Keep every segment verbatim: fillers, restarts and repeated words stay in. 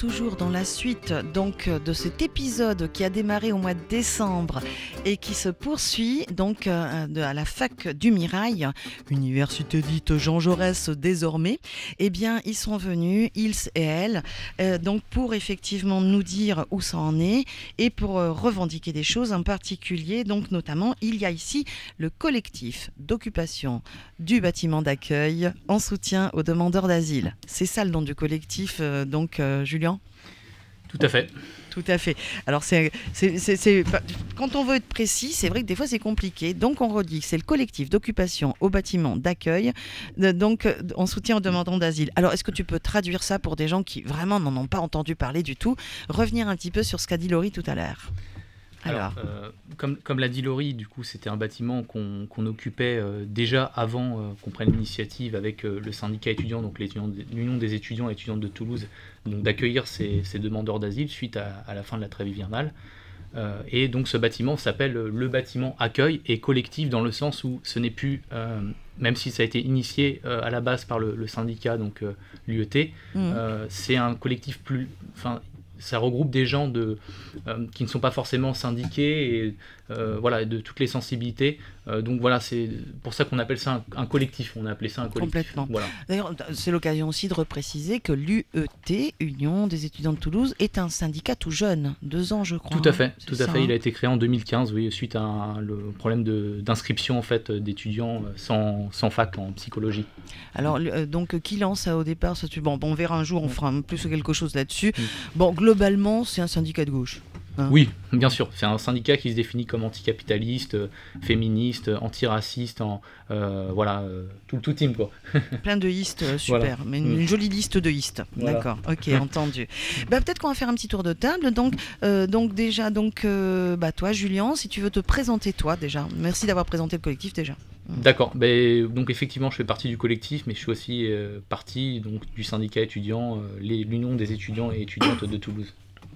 toujours dans la suite donc de cet épisode qui a démarré au mois de décembre et qui se poursuit donc euh, de, à la fac du Mirail, université dite Jean Jaurès désormais. Eh bien, ils sont venus, ils et elles, euh, donc pour effectivement nous dire où ça en est et pour euh, revendiquer des choses en particulier. Donc notamment, il y a ici le collectif d'occupation du bâtiment d'accueil en soutien aux demandeurs d'asile. C'est ça le nom du collectif, euh, donc euh, Julien ? Tout à fait. Tout à fait. Alors, c'est, c'est, c'est, c'est, quand on veut être précis, c'est vrai que des fois c'est compliqué. Donc, on redit que c'est le collectif d'occupation au bâtiment d'accueil, de, donc en soutien aux demandeurs d'asile. Alors, est-ce que tu peux traduire ça pour des gens qui vraiment n'en ont pas entendu parler du tout ? Revenir un petit peu sur ce qu'a dit Laurie tout à l'heure. Alors, Alors euh, comme, comme l'a dit Laurie, du coup, c'était un bâtiment qu'on, qu'on occupait euh, déjà avant euh, qu'on prenne l'initiative avec euh, le syndicat étudiant, donc l'Union des étudiants et étudiantes de Toulouse, donc d'accueillir ces, ces demandeurs d'asile suite à, à la fin de la trêve hivernale. Euh, et donc ce bâtiment s'appelle le bâtiment accueil et collectif dans le sens où ce n'est plus, euh, même si ça a été initié euh, à la base par le, le syndicat, donc euh, l'U E T, mmh. euh, c'est un collectif plus... Enfin, ça regroupe des gens de, euh, qui ne sont pas forcément syndiqués et euh, voilà, de toutes les sensibilités. Euh, donc voilà, c'est pour ça qu'on appelle ça un, un collectif. On a appelé ça un collectif. Complètement. Voilà. D'ailleurs, c'est l'occasion aussi de repréciser que l'U E T, Union des étudiants de Toulouse, est un syndicat tout jeune, deux ans je crois. Tout à fait, c'est tout ça, à fait. Hein. Il a été créé en deux mille quinze, oui, suite à un, le problème de, d'inscription en fait d'étudiants sans, sans fac en psychologie. Alors euh, donc qui lance au départ ça, tu... bon, bon, on verra un jour, on fera plus quelque chose là-dessus. Mmh. Bon, globalement, c'est un syndicat de gauche. Hein. Oui, bien sûr. C'est un syndicat qui se définit comme anticapitaliste, euh, féministe, antiraciste, en, euh, voilà, euh, tout, tout team quoi. Plein de istes, euh, super. Voilà. Mais une, une jolie liste de istes. Voilà. D'accord, ok, entendu. Bah, peut-être qu'on va faire un petit tour de table. Donc, euh, donc déjà, donc, euh, bah, toi, Julien, si tu veux te présenter toi déjà. Merci d'avoir présenté le collectif déjà. D'accord. Ben, donc effectivement, je fais partie du collectif, mais je suis aussi euh, partie donc, du syndicat étudiant, euh, les, l'Union des étudiants et étudiantes de Toulouse.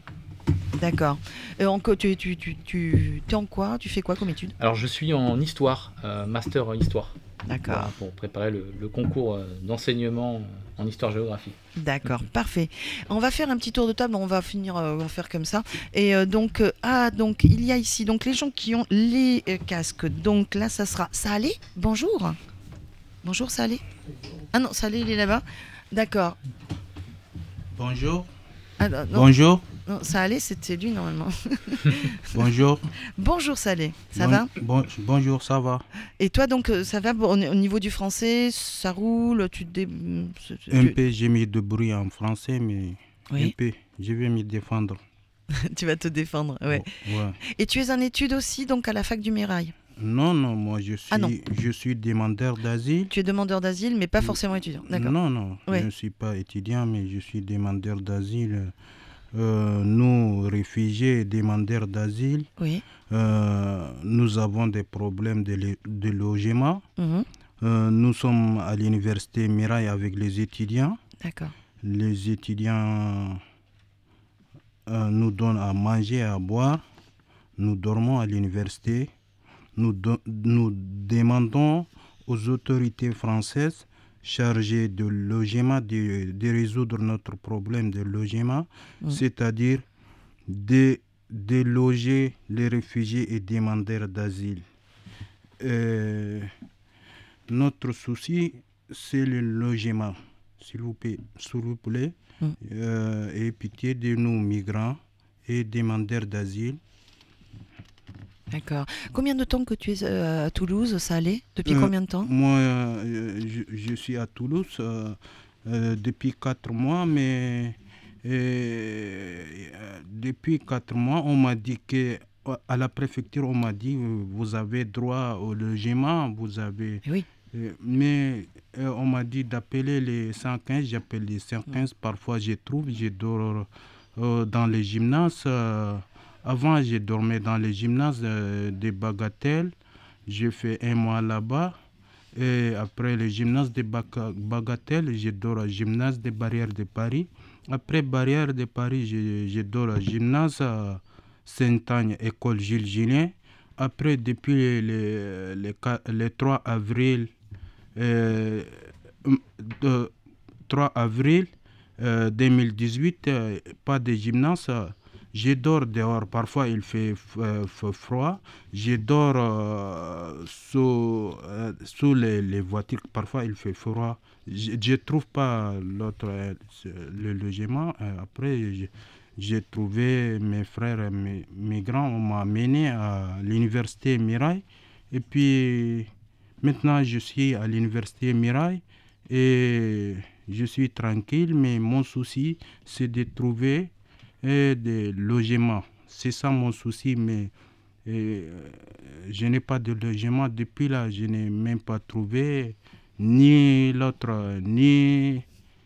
D'accord. Et en, tu, tu, tu, tu es en quoi ? Tu fais quoi comme étude ? Alors je suis en histoire, euh, master en histoire. D'accord. Voilà, pour préparer le, le concours euh, d'enseignement en histoire-géographie. D'accord, parfait. On va faire un petit tour de table, on va finir, euh, on va faire comme ça. Et euh, donc, euh, ah, donc il y a ici donc les gens qui ont les euh, casques. Donc là, ça sera Salé. Bonjour. Bonjour Salé. Ah non, Salé, il est là-bas. D'accord. Bonjour. Ah, non, Bonjour. Non, Salé, c'était lui normalement. Bonjour. Bonjour Salé, ça bon, va bon, Bonjour, ça va. Et toi donc, ça va au niveau du français, ça roule, tu te dé... Un tu... peu, j'ai mis de bruit en français, mais oui. un peu, je vais me défendre. Tu vas te défendre, ouais. Oh, ouais. Et tu es en études aussi donc à la fac du Mirail ? Non, non, moi je suis, ah non. je suis demandeur d'asile. Tu es demandeur d'asile, mais pas forcément étudiant. D'accord. Non, non, ouais. Je ne suis pas étudiant, mais je suis demandeur d'asile. Euh, nous, réfugiés et demandeurs d'asile, oui. euh, nous avons des problèmes de, de logement. Mmh. Euh, nous sommes à l'université Mirail avec les étudiants. D'accord. Les étudiants euh, nous donnent à manger et à boire. Nous dormons à l'université. Nous, do- nous demandons aux autorités françaises chargées de logement de, de résoudre notre problème de logement, mmh. c'est-à-dire de, de loger les réfugiés et demandeurs d'asile. Euh, notre souci, c'est le logement, s'il vous plaît, s'il vous plaît mmh. euh, et pitié de nous migrants et demandeurs d'asile. D'accord. Combien de temps que tu es euh, à Toulouse, ça allait ? Depuis euh, combien de temps ? Moi, euh, je, je suis à Toulouse euh, euh, depuis quatre mois, mais euh, depuis quatre mois, on m'a dit que à la préfecture, on m'a dit vous avez droit au logement, vous avez. Oui. Euh, mais euh, on m'a dit d'appeler les cent quinze, j'appelle les cent quinze. Mmh. Parfois, je trouve, je dors euh, dans les gymnases. Euh, Avant, je dormais dans les gymnases euh, de Bagatelle. J'ai fait un mois là-bas. Et après le gymnase de Bagatelle, je dors au gymnase des Barrières de Paris. Après Barrières de Paris, je, je dors au gymnase à Saint-Agne, école Gilles Gillien. Après, depuis le, le, le, le trois avril, euh, de, trois avril, euh, deux mille dix-huit, euh, pas de gymnase. Je dors dehors. Parfois, il fait f- f- froid. Je dors euh, sous, euh, sous les, les voitures. Parfois, il fait froid. Je ne trouve pas l'autre, euh, le logement. Euh, après, je- j'ai trouvé mes frères, mes, mes grands. On m'a amené à l'université Mirail. Et puis, maintenant, je suis à l'université Mirail. Et je suis tranquille. Mais mon souci, c'est de trouver et des logements. C'est ça mon souci, mais euh, je n'ai pas de logement. Depuis là, je n'ai même pas trouvé ni l'autre, ni,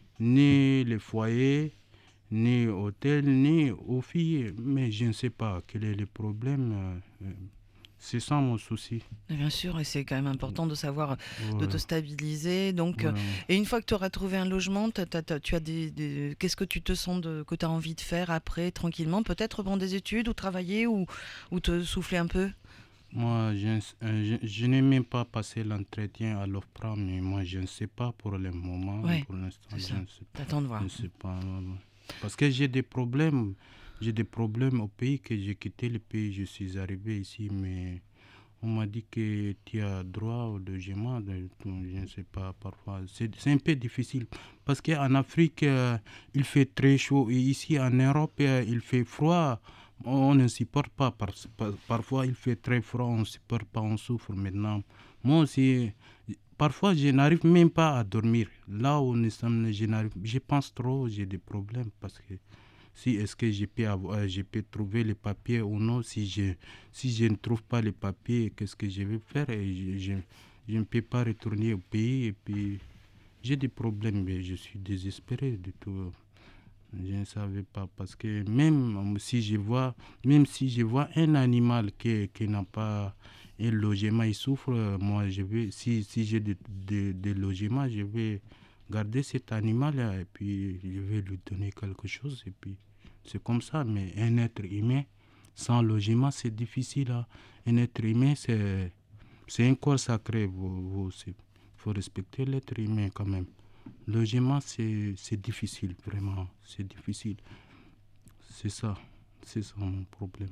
ni le foyer, ni hôtel, ni aux filles. Mais je ne sais pas quel est le problème. euh, C'est ça mon souci. Et bien sûr, et c'est quand même important de savoir, de te Voilà. stabiliser. Donc, euh, Voilà. et une fois que tu auras trouvé un logement, t'as- t'as- t'as- tu as des, des- qu'est-ce que tu te sens de, que tu as envie de faire après, tranquillement? Peut-être reprendre des études ou travailler ou, ou te souffler un peu? Moi, je, euh, je- je n'ai même pas passé l'entretien à l'OFPRA, mais moi, je ne sais pas pour le moment. Ouais, Pour l'instant, c'est je ça. ne sais pas. T'attends de Je voir. ne sais pas. euh, Parce que j'ai des problèmes. J'ai des problèmes au pays que j'ai quitté le pays. Je suis arrivé ici, mais on m'a dit que tu as droit au logement. de- tout, Je ne sais pas, parfois. C'est c'est un peu difficile. Parce qu'en Afrique, euh, il fait très chaud. Et ici, en Europe, euh, il fait froid. On ne supporte pas. Par- par- parfois, il fait très froid. On ne supporte pas. On souffre maintenant. Moi aussi, parfois, je n'arrive même pas à dormir. Là où nous sommes, je, n'arrive- je pense trop. J'ai des problèmes parce que si est-ce que je peux, avoir, je peux trouver les papiers ou non. Si je, si je ne trouve pas les papiers, qu'est-ce que je vais faire? Et je, je, je ne peux pas retourner au pays. Et puis, j'ai des problèmes, mais je suis désespéré du tout. Je ne savais pas parce que même si je vois, même si je vois un animal qui, qui n'a pas un logement, il souffre, moi je vais, si, si j'ai des de, de logements, je vais garder cet animal et puis je vais lui donner quelque chose et puis c'est comme ça. Mais un être humain sans logement, c'est difficile. Hein. Un être humain, c'est, c'est un corps sacré. Il faut respecter l'être humain quand même. Le logement, c'est, c'est difficile, vraiment. C'est difficile. C'est ça. C'est ça mon problème.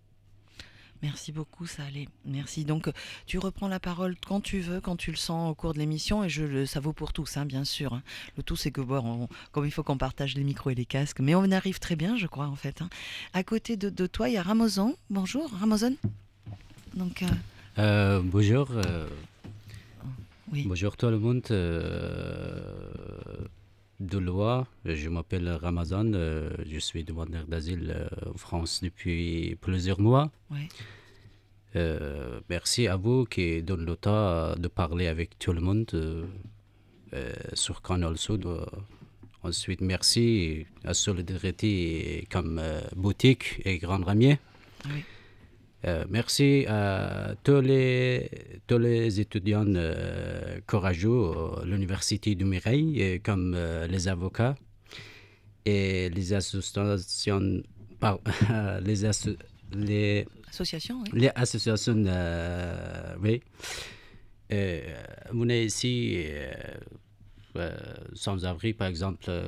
Merci beaucoup, ça allait. Merci. Donc, euh, tu reprends la parole quand tu veux, quand tu le sens au cours de l'émission, et je, le- ça vaut pour tous, hein, bien sûr. Hein. Le tout, c'est que, bon, on- comme il faut qu'on partage les micros et les casques, mais on arrive très bien, je crois, en fait. Hein. À côté de, de toi, il y a Ramazan. Bonjour, Ramazan. Donc, euh, Euh, bonjour, euh, oui. bonjour tout le monde. euh, de loi, je m'appelle Ramazan, euh, je suis demandeur d'asile euh, en France depuis plusieurs mois. Ouais. Euh, merci à vous qui donne le temps de parler avec tout le monde euh, euh, sur Canal Sud. Euh, ensuite, merci à Solidarité comme euh, boutique et Grand Ramier. Oui. Euh, merci à tous les, tous les étudiants euh, courageux à l'Université du Mirail, et comme euh, les avocats et les associations, par, les, asso- les, Association, oui. les associations, euh, oui. Euh, on est ici euh, euh, sans-abri, par exemple, euh,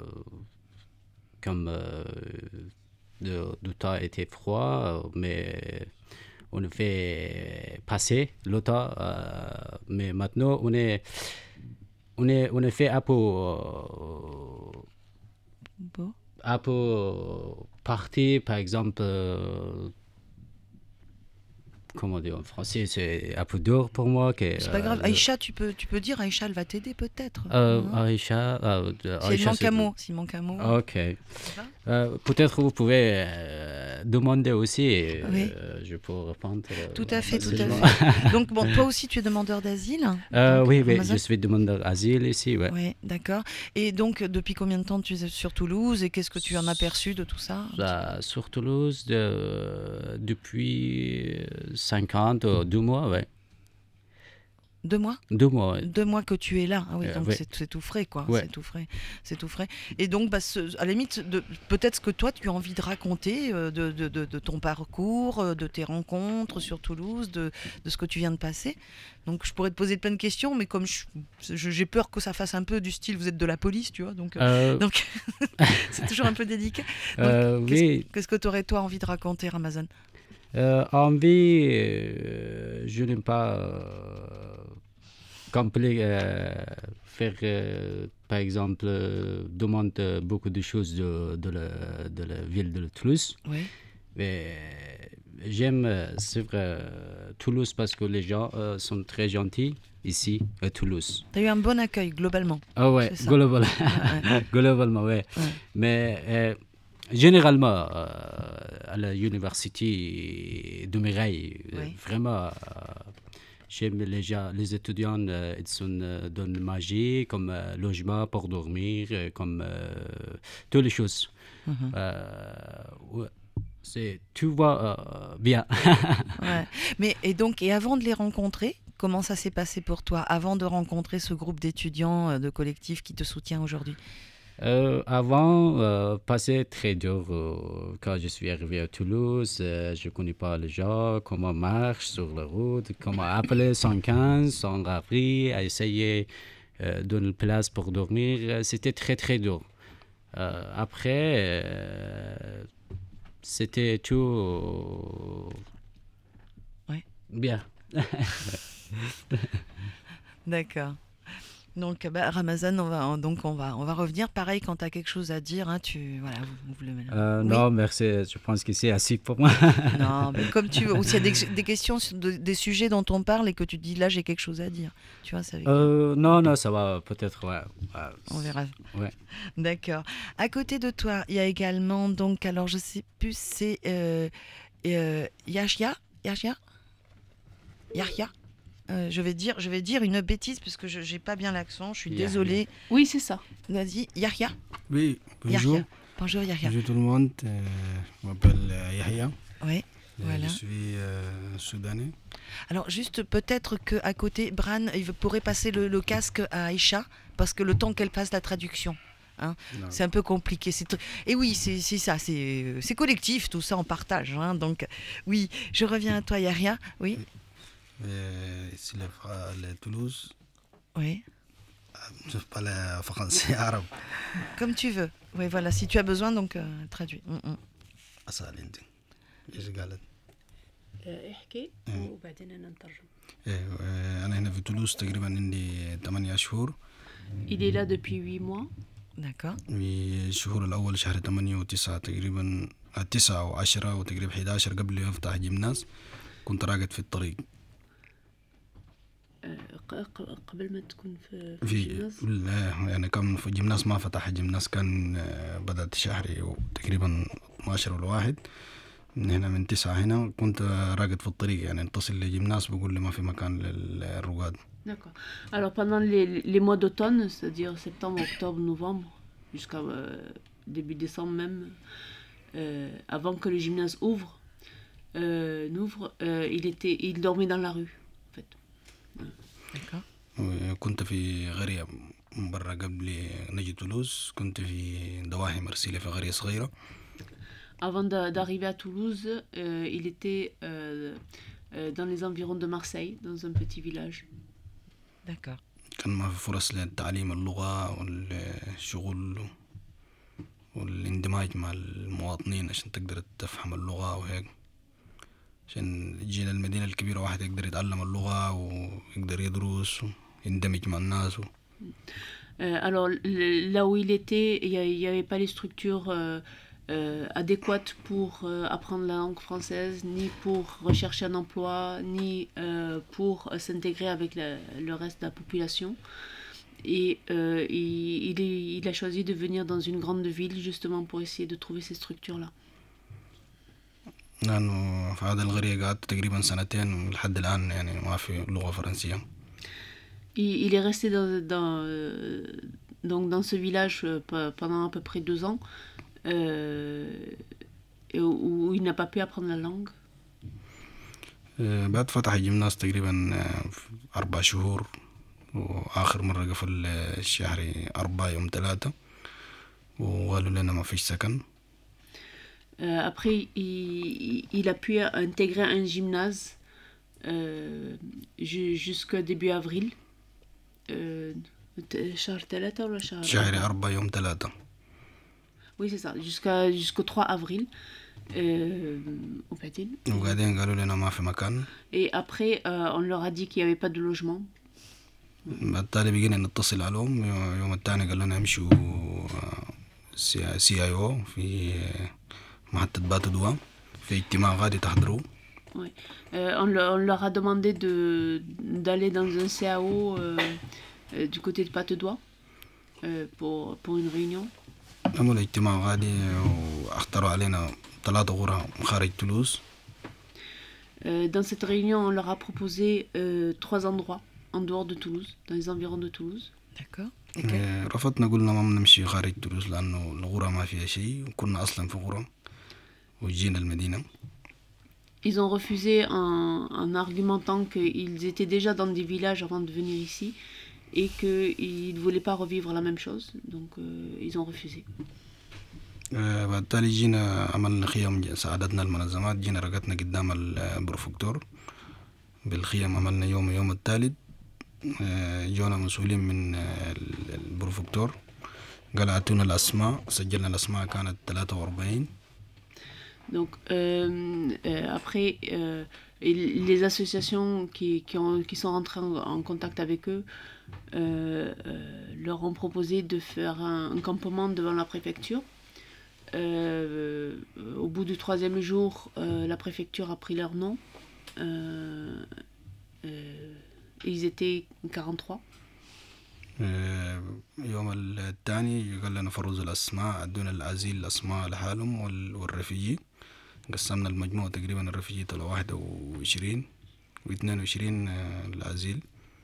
comme euh, le, le temps était froid, mais on le fait passer le temps. Euh, mais maintenant, on est, on est, on est fait un peu, euh, Bon. un peu partie, par exemple. Euh, comment dire en français, c'est un peu dur pour moi. Que, C'est pas euh, grave. le- Aïcha, tu peux, tu peux dire, Aïcha, elle va t'aider peut-être. Euh, Hein. Aïcha, euh, de- S'il Aïcha, manque c'est- un mot, s'il manque un mot. Ok. va Euh, peut-être vous pouvez euh, demander aussi et Oui. euh, je peux répondre. euh, Tout à fait, tout à facilement. fait. Donc, bon, toi aussi, tu es demandeur d'asile. Euh, Donc, oui, oui, Ramazan. je suis demandeur d'asile ici, ouais. Oui, d'accord. Et donc, depuis combien de temps tu es sur Toulouse et qu'est-ce que tu en as perçu de tout ça? Euh, sur Toulouse de- depuis cinquante ou deux mois, ouais. Deux mois Deux mois, ouais. Deux mois que tu es là. Ah oui, Euh, donc ouais. c'est, c'est tout frais, quoi. Ouais. C'est tout frais. C'est tout frais. Et donc, bah, ce- à la limite, de, peut-être ce que toi, tu as envie de raconter euh, de, de, de, de ton parcours, euh, de tes rencontres sur Toulouse, de, de ce que tu viens de passer. Donc, je pourrais te poser plein de questions, mais comme je, je- j'ai peur que ça fasse un peu du style, vous êtes de la police, tu vois. Donc, euh, Euh, donc c'est toujours un peu délicat. Donc, euh, qu'est-ce, oui, qu'est-ce que tu aurais, toi, envie de raconter, Ramazan? euh, envie, euh, je n'aime pas euh, complet, euh, faire, euh, par exemple, euh, demande euh, beaucoup de choses de, de, la, de la ville de Toulouse. Oui. Mais euh, j'aime euh, suivre euh, Toulouse parce que les gens euh, sont très gentils ici à Toulouse. Tu as eu un bon accueil, globalement. Ah ouais, C'est ça. global- Ouais, ouais. globalement, ouais. Ouais. Mais euh, généralement, euh, à l'université de Mireille, euh, Oui. vraiment, euh, j'aime les gens, les étudiants, euh, ils sont euh, dans le magie, comme euh, logement pour dormir, euh, comme euh, toutes les choses. Mhm. Euh, ouais, c'est, tu vois euh, bien. Ouais. Mais et donc et avant de les rencontrer, comment ça s'est passé pour toi avant de rencontrer ce groupe d'étudiants euh, de collectif qui te soutient aujourd'hui? Euh, avant, euh, passé très dur euh, quand je suis arrivé à Toulouse. Euh, je ne connais pas les gens, comment marche sur la route, comment appeler cent quinze, sans appris, à essayer euh, de une place pour dormir. Euh, C'était très très dur. Euh, après, euh, c'était tout Ouais. bien. D'accord. Donc bah, Ramazan, on va donc on va on va revenir. Pareil, quand tu as quelque chose à dire, hein, tu voilà. Vous, vous le... Euh, Oui. Non, merci. Je pense que c'est assez pour moi. Non, mais comme tu veux. Ou s'il y a des, des questions sur de- des sujets dont on parle et que tu te dis là j'ai quelque chose à dire. Tu vois, c'est avec... Euh, non, non, ça va peut-être. Ouais. Ouais. On verra. Ouais. D'accord. À côté de toi, il y a également donc alors je sais plus c'est euh, euh, Yahya Yahya Yahya. Euh, je vais dire je vais dire une bêtise parce que je j'ai pas bien l'accent. Je suis Yahya. désolée. Oui, c'est ça. Vas-y, Yahya. Oui, bonjour. Yahya. Bonjour Yahya. Bonjour tout le monde. Euh, je m'appelle euh, Yahya. Oui. Euh, Voilà. Je suis euh, soudanais. Alors juste peut-être que à côté Bran, il pourrait passer le, le casque à Aïcha parce que le temps qu'elle fasse la traduction. Non. C'est un peu compliqué. C'est tr- Et oui, c'est c'est ça, c'est c'est collectif, tout ça en partage. Hein. Donc, oui, je reviens à toi, Yahya. Oui, Euh, ici, le, Fra- le Toulouse. oui, Je parle français arabe. comme tu veux. Oui, voilà, si tu as besoin, donc euh, traduis. Mm, mm. أسأل أنت إيش قالت؟ احكي إيه. وبعدين انا نترجم. إيه، آه، أنا هنا في تولوز تقريبا عندي ثمانية شهور. Il est là depuis huit mois. D'accord. في الشهور الأول شهر ثمانية وتسعة تقريبا آه، تسعة وعشرة وتقريبا أحد عشر قبل ما أفتح جيمناز كنت راقد في الطريق. آه، ق- ق- قبل ما تكون في في في الجيمناز. لا، يعني كان في جيمناز ما فتح الجيمناز كان آه، بدأت شهري تقريبا اثناشر ولا واحد من هنا من تسعة هنا كنت راقد في الطريق يعني اتصل لجيمناز بقول لي ما في مكان للرقاد. D'accord. Alors pendant les, les mois d'automne, c'est-à-dire septembre, octobre, novembre, jusqu'à euh, début décembre même, euh, avant que le gymnase ouvre, euh, n'ouvre, euh, il était, il dormait dans la rue, en fait. D'accord. كنت في قرية من برا قبل نجي تولوز كنت في دواهي مرسيلة في قرية صغيرة. Avant d'a- d'arriver à Toulouse, euh, il était euh, euh, dans les environs de Marseille, dans un petit village. D'accord. كان ما في فرص للتعليم اللغة والشغل والاندماج مع المواطنين عشان تقدر تفهم اللغة وهيك عشان يجينا المدينة الكبيرة واحد يقدر يتعلم اللغة ويقدر يدرس ويندمج مع الناس و... Euh, alors le- là où il était, il n'y avait pas les structures euh, euh, adéquates pour euh, apprendre la langue française, ni pour rechercher un emploi, ni euh, pour euh, s'intégrer avec la- le reste de la population. Et euh, il, il est- il a choisi de venir dans une grande ville justement pour essayer de trouver ces structures-là. لأنه في هذا القرية قعدت تقريبا سنتين لحد الآن يعني ما في لغة فرنسية. Il, il est resté dans, dans, euh, donc dans ce village euh, pe- pendant à peu près deux ans, euh, et où, où il n'a pas pu apprendre la langue. آه، بعد فتح الجمناز تقريبا آه، أربع شهور، وآخر مرة قفل آه، الشهر أربعة يوم ثلاثة، وقالوا لنا ما فيش سكن. Euh, après, il, il a pu intégrer un gymnase euh, ju- jusqu'au début avril. Euh, t- شهر ثلاثة ولا شهر شهر أربعة؟ أربعة يوم ثلاثة. Oui, c'est ça, jusqu'à, jusqu'au trois avril. Euh, وبعدين وقاعدين قالوا لنا ما في مكان. Et après, euh, on leur a dit qu'il n'y avait pas de logement. بالتالي بقينا نتصل عليهم. يوم الثاني قال لنا امشوا سي اي او في آه، محطة باتدوا في اجتماع غادي تحضروا. Ouais. Euh, on, le- on leur a demandé de, d'aller dans un C A O euh, euh, du côté de Patte-d'Oie euh, pour, pour une réunion. عملوا اجتماع غادي واختاروا علينا ثلاثة غرف خارج تولوز. Euh, dans cette réunion, on leur a proposé euh, trois endroits en dehors de Toulouse, dans les environs de Toulouse. D'accord. آه، رفضنا قلنا ما بنمشي خارج تولوز لأنه الغرة ما فيها شيء، وكنا أصلا في غرة وجينا المدينة. Ils ont refusé en, en argumentant qu'ils étaient déjà dans des villages avant de venir ici et qu'ils ne voulaient pas revivre la même chose. Donc euh, ils ont refusé. آه، بعد تالي جينا عملنا خيم، ساعدتنا المنظمات، جينا رقتنا قدام البروفكتور بالخيم، عملنا يوم يوم الثالث. آه، جونا مسؤولين من آه، البروفكتور، قال اعطونا الاسماء، سجلنا الاسماء كانت ثلاثة وأربعين. Donc euh, euh, après, euh, et les associations qui, qui, ont, qui sont rentrées en, en contact avec eux euh, euh, leur ont proposé de faire un, un campement devant la préfecture. Euh, au bout du troisième jour, euh, la préfecture a pris leur nom. Euh, euh, ils étaient quarante-trois. آه، يوم الثاني قال لنا فرزوا الاسماء، ادونا الازيل الاسماء لحالهم وال- والرفيجي. قسمنا المجموع تقريبا، الرفيجي طلع واحد وعشرين واثنين وعشرين الازيل.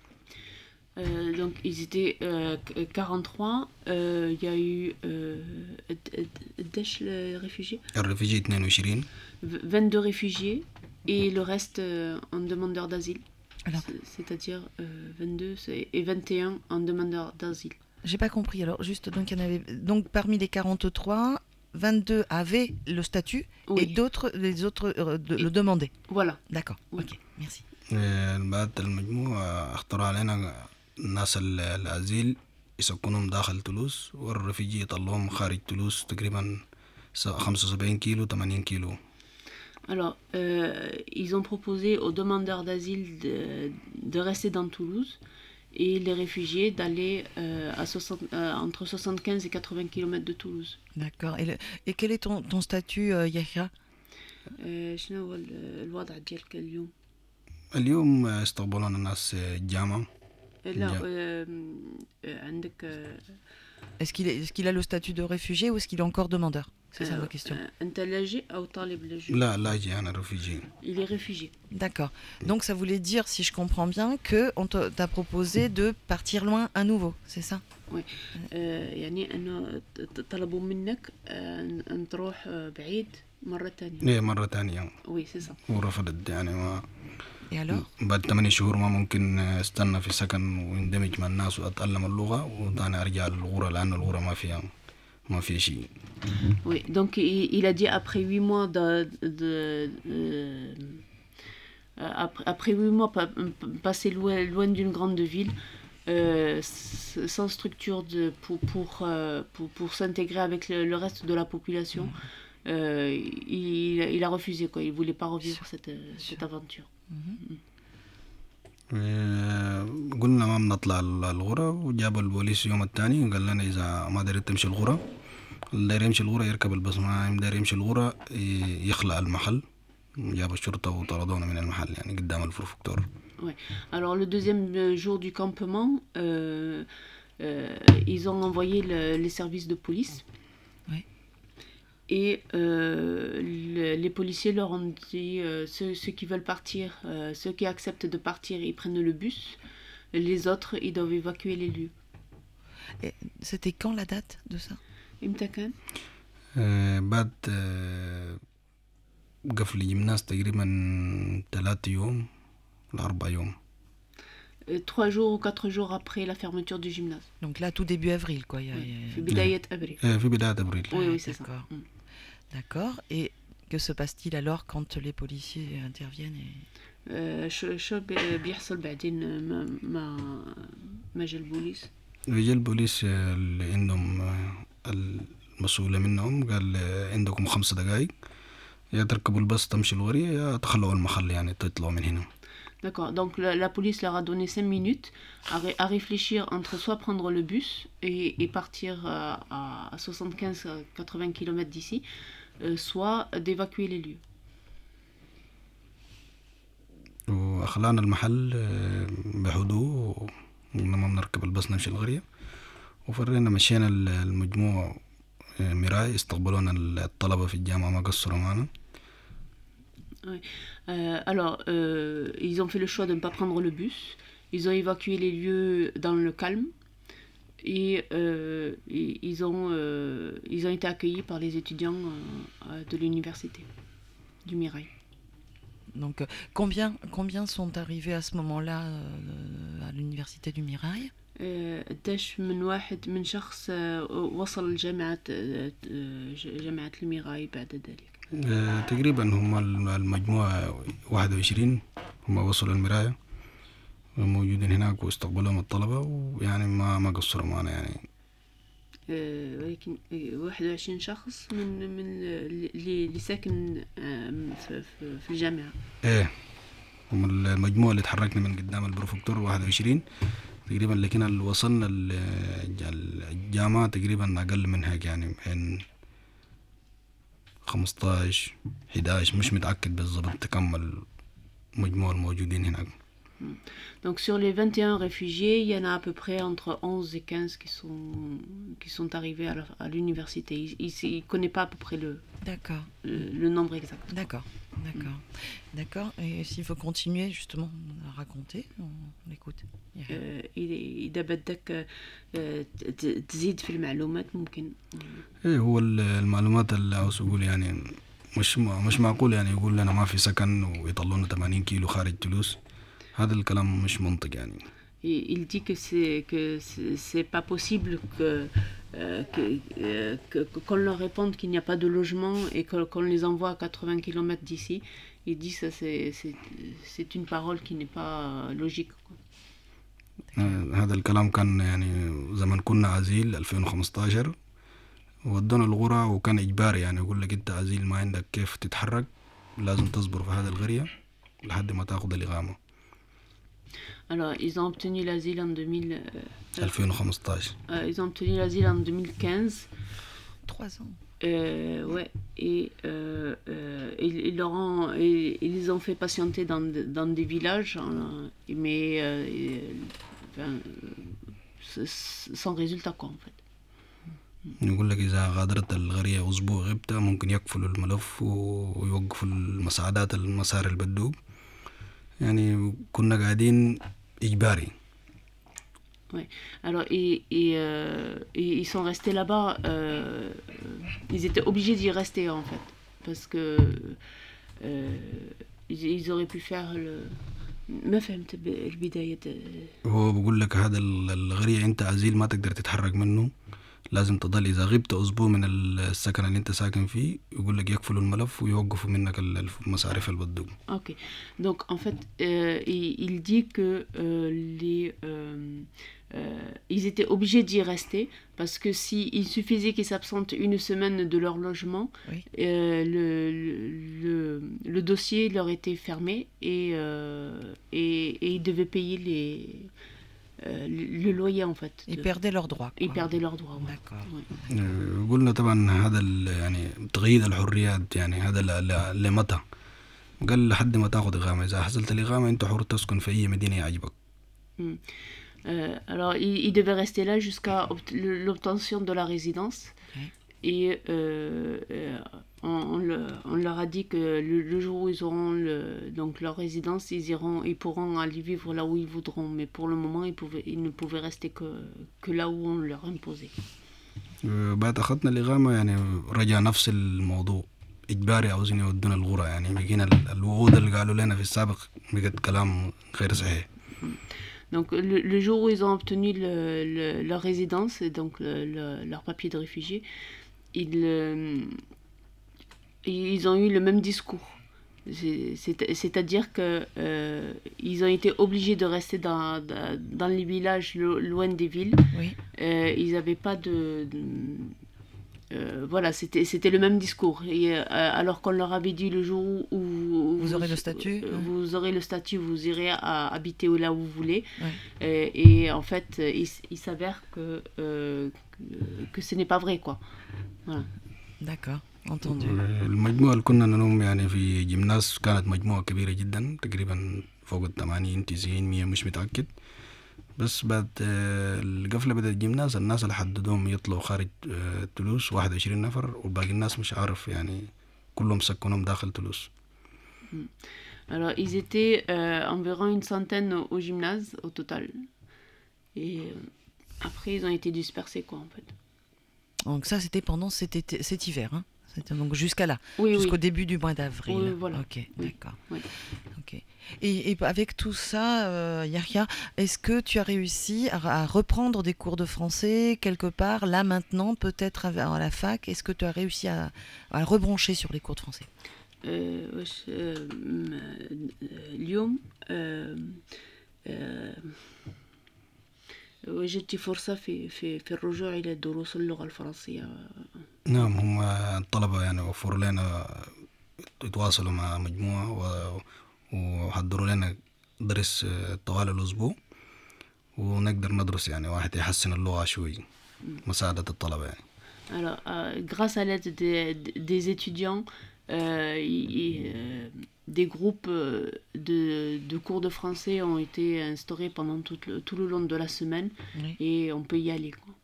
Euh, donc ils étaient euh, quarante-trois. Euh, Il y a eu euh, Daesh, les réfugiés, الرفيجي اثنين وعشرين. vingt-deux réfugiés et le reste euh, en demandeurs d'asile. Alors- C'est- C'est-à-dire euh, vingt-deux c'est- et vingt et un en demandeurs d'asile. J'ai pas compris. Alors, juste, donc, il y en avait. Donc, parmi les quarante-trois, vingt-deux avaient le statut et Oui, d'autres, les autres euh, de- Et- le demandaient. voilà. D'accord. Oui. Ok, merci. آه، بعد المجموع آه، اختاروا علينا الناس ال- الازيل يسكنهم داخل تولوز، والرفيجي يطلعهم خارج تولوز تقريبا س- خمسة وسبعين كيلو ثمانين كيلو. Alors, euh, ils ont proposé aux demandeurs d'asile de, de rester dans Toulouse et les réfugiés d'aller euh, à soixante, euh, entre soixante-quinze et quatre-vingts kilomètres de Toulouse. D'accord. Et, le- et quel est ton, ton statut, euh, Yahya? آه، شنو هو ال- الوضع ديالك اليوم؟ اليوم آه، استقبلونا الناس آه، الجامعة. لا جا- آه، آه، عندك آه، Est-ce qu'il est, est-ce qu'il a le statut de réfugié ou est-ce qu'il est encore demandeur? C'est ça آه، ma question. آه، أنت لاجئ أو طالب لجوء؟ لا لاجئ، أنا رفيجي. Il est réfugié. D'accord. Donc ça voulait dire, si je comprends bien, que on te- t'a proposé de partir loin à nouveau, c'est ça? آه، يعني أنه ط- طلبوا منك آه، أن أن تروح آه، بعيد مرة تانية. ليه مرة تانية وي سي سا. ورفضت يعني. ما Et alors? بعد ثمانية شهور ما ممكن استنى في سكن واندمج مع الناس واتعلم اللغة وتاني ارجع للغرة، لأن الغرة ما فيها ما فيها شيء. Oui, donc il, il a dit après huit mois de, de, euh, après, après huit mois pa- passés loin, loin d'une grande ville, euh, s- sans structure de, pour, pour, euh, pour, pour s'intégrer avec le, le reste de la population, euh, il, il a refusé quoi. Il voulait pas revivre cette, cette aventure. Mhm. آه، قلنا ما بنطلع الغرة، وجاب البوليس يوم الثاني قال لنا إذا ما داريت تمشي الغرة، اللي داير يمشي الغرة يركب الباص، ما داير يمشي الغرة ي- يخلع المحل. جاب الشرطة وطردونا من المحل يعني قدام البروفكتور. Alors le deuxième jour du campement, euh, euh, ils ont envoyé le- les services de police. Oui. Et euh, le- les policiers leur ont dit, euh, ceux, ceux qui veulent partir, euh, ceux qui acceptent de partir, ils prennent le bus. Les autres, ils doivent évacuer les lieux. Et c'était quand la date de ça? إمتى كان؟ آه، بعد آه، قفل الجمناز تقريبا ثلاثة يوم لأربع يوم. Euh, Trois jours ou quatre jours après la fermeture du gymnase. Donc là, tout début avril, quoi. il y a- il y a- في بداية أبريل. إيه، في بداية أبريل. Oui, oui, c'est ça. D'accord. Mm. D'accord. Et que se passe-t-il alors quand les policiers interviennent et... آه، شو شو بي- بيحصل بعدين مع مع مع جا البوليس؟ رجال البوليس اللي عندهم المسؤولة منهم قال عندكم خمس دقايق يا تركبوا الباص تمشي القرية يا تخلوا المحل يعني تطلعوا من هنا. D'accord, donc la, la police leur a donné cinq minutes à, ré- à réfléchir entre soit prendre le bus et, et partir euh, à, à soixante-quinze à quatre-vingts kilomètres d'ici, euh, soit d'évacuer les lieux. وأخلانا المحل آه، بهدوء ولما بنركب الباص نمشي القرية وفرينا مشينا المجموع آه، مراي استقبلونا الطلبة في الجامعة ما قصروا معنا. Euh, alors, euh, ils ont fait le choix de ne pas prendre le bus, ils ont évacué les lieux dans le calme et, euh, et ils, ont, euh, ils ont été accueillis par les étudiants euh, de l'université du Mirail. Donc, euh, combien, combien sont arrivés à ce moment-là euh, à l'université du Mirail? آه، قديش من واحد من شخص آه، وصل لجامعة آه، آه، جامعة الميراي بعد ذلك؟ آه، تقريبا هم المجموعة واحد وعشرين هم وصلوا المراية موجودين هناك واستقبلهم الطلبة ويعني ما ما قصروا معنا يعني. آه، ولكن آه، واحد وعشرين شخص من من اللي اللي ساكن آه، في في- في الجامعة. ايه هم المجموعة اللي تحركنا من قدام البروفكتور واحد وعشرين تقريبا لكن اللي وصلنا ال- الجامعة تقريبا أقل من هيك يعني من خمستاش حداش مش متأكد بالضبط تكمل المجموعة الموجودين هناك. Donc sur les vingt et un réfugiés, il y en a à peu près entre onze et quinze qui sont, qui sont arrivés à, la- à l'université. Il ne connaît pas à peu près le, D'accord, le, le nombre exact. d'accord, d'accord, d'accord. Et s'il faut continuer justement à raconter, on, on écoute. Il y a- آه، إذا إذا بدك آه، ت- تزيد في المعلومات ممكن. ايه هو ال- المعلومات اللي عاوز أقول يعني مش مش معقول يعني يقول لنا ما في سكن ويطلعونا ثمانين كيلو خارج تولوز. هذا الكلام مش منطق يعني. Et il dit que c'est que c'est c'est pas possible que euh, que, euh, que- que- qu'on leur réponde qu'il n'y a pas de logement et que- qu'on les envoie à quatre-vingts kilomètres d'ici. Il dit ça c'est c'est c'est une parole qui n'est pas logique, quoi. آه، هذا الكلام كان يعني زمن كنا عزيل ألفين وخمستاشر ودونا الغرة وكان إجباري يعني يقول لك أنت عزيل ما عندك كيف تتحرك لازم تصبر في هذه القرية لحد ما تاخذ الإقامة. Alors ils ont obtenu l'asile en deux mille euh, ألفين وخمستاشر euh, ils ont obtenu l'asile en deux mille quinze. Trois ans. Euh, ouais, et euh, euh, ils, ils leur ont, ils, ils les ont fait patienter dans, de- dans des villages, hein, mais euh, et, enfin, euh, s- sans résultat, quoi, en fait. يقول لك إذا غادرت القرية أسبوع غبت ممكن يقفلوا الملف و- ويوقفوا المساعدات المسار اللي بدوك يعني كنا قاعدين إجباري. Alors, et, et, euh, et ils sont restés là-bas, euh, ils étaient obligés d'y rester, en fait, parce que euh, ils, ils auraient pu faire le. ما فهمت ب- البداية. هو بقول لك هذا ال- القرية أنت عزيل ما تقدر تتحرك منه لازم تضل إذا غبت أسبوع من السكن اللي أنت ساكن فيه يقول لك يقفلوا الملف ويوقفوا منك ال- المصاريف اللي بدوك. Ok, donc en fait, euh, il, il dit que euh, les, euh, euh, ils étaient obligés d'y rester parce que s'il suffisait qu'ils s'absentent une semaine de leur logement, Oui. euh, le, le, le dossier leur était fermé et, euh, et, et ils devaient payer les, euh, le, le loyer en fait. Ils de- perdaient leurs droits. ils quoi. perdaient leurs droits. Ouais. D'accord. Ouais. آه، قلنا طبعا هذا ال- يعني تقييد الحريات يعني هذا ل- ل- لمتى قال لحد ما تاخذ إقامة إذا حصلت الإقامة أنت حر تسكن في أي مدينة يعجبك. Euh, alors, ils, ils devaient rester là jusqu'à obt- le- l'obtention de la résidence. Ouais. Et euh, euh, on, on le- on leur a dit que le, le jour où ils auront le- donc leur résidence, ils, iront, ils pourront aller vivre là où ils voudront. Mais pour le moment, ils, pouvaient, ils ne pouvaient rester que, que là où on leur imposait. آه، بعد أخذنا الإقامة يعني رجع نفس الموضوع إجباري عاوزين يودونا الغرة يعني بقينا ال- الوعود اللي قالوا لنا في السابق بقت كلام غير صحيح. Donc le, le jour où ils ont obtenu le- le- leur résidence et donc le- le- leur papier de réfugié, ils, euh, ils ont eu le même discours. C'est- c'est- C'est-à-dire que euh, ils ont été obligés de rester dans, dans, dans les villages lo- loin des villes. Oui. Euh, ils n'avaient pas de... de- euh, voilà, c'était c'était le même discours. Et, euh, alors qu'on leur avait dit le jour où, où Vous aurez le statut, euh, ouais. vous aurez le statut, vous irez à, habiter où- là où vous voulez. Ouais. Euh, et en fait, euh, il, s- il s'avère que, euh, que, que ce n'est pas vrai, quoi. Voilà. D'accord, entendu. المجموعة اللي كنا ننوم يعني في جيمناز كانت مجموعة كبيرة جدا تقريبا فوق الثمانين تسعين مية مش متأكد. بس بعد آه، القفلة بدأت الجيمناز الناس اللي حددوهم يطلعوا خارج آه، تولوس واحد وعشرين نفر والباقي الناس مش عارف يعني كلهم سكنهم داخل تولوس. Alors, ils étaient euh, environ une centaine au, au gymnase, au total. Et euh, après, ils ont été dispersés, quoi, en fait. Donc ça, c'était pendant cet, été, cet hiver, hein. C'était donc jusqu'à là, Oui, jusqu'au oui. début du mois d'avril. Oui, voilà. Ok, Oui. d'accord. Oui. Ok. Et, et avec tout ça, euh, Yahya, est-ce que tu as réussi à, à reprendre des cours de français quelque part, là maintenant, peut-être à, à la fac? Est-ce que tu as réussi à, à rebrancher sur les cours de français? آه، واش آه، م- آه، اليوم آه، آه، وجدت فرصة في في في الرجوع إلى دروس اللغة الفرنسية. نعم هم الطلبة يعني وفروا لنا يتواصلوا مع مجموعة و- وحضروا لنا درس آه، طوال الأسبوع ونقدر ندرس يعني واحد يحسن اللغة شوي مساعدة الطلبة يعني. Alors, euh, grâce à l'aide des, des étudiants, euh, y- euh, des groupes euh, de, de cours de français ont été instaurés pendant tout le, tout le long de la semaine Oui. et on peut y aller, quoi.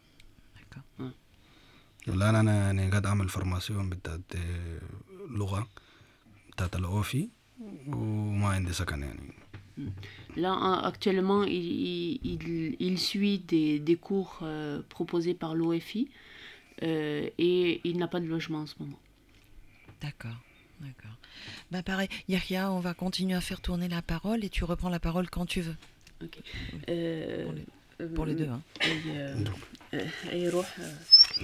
الآن أنا يعني قاعد أعمل فورماسيون بتاعت آه، لغة بتاعت الأوفي وما عندي سكن يعني. Là, hein, actuellement, il, il, il- il suit des, des cours euh, proposés par l'O F I euh, et il n'a pas de logement en ce moment. D'accord, d'accord. Bah pareil, Yahya, on va continuer à faire tourner la parole et tu reprends la parole quand tu veux. Ok. Euh, Pour les- Pour les deux, hein. et, euh, euh, يروح, euh,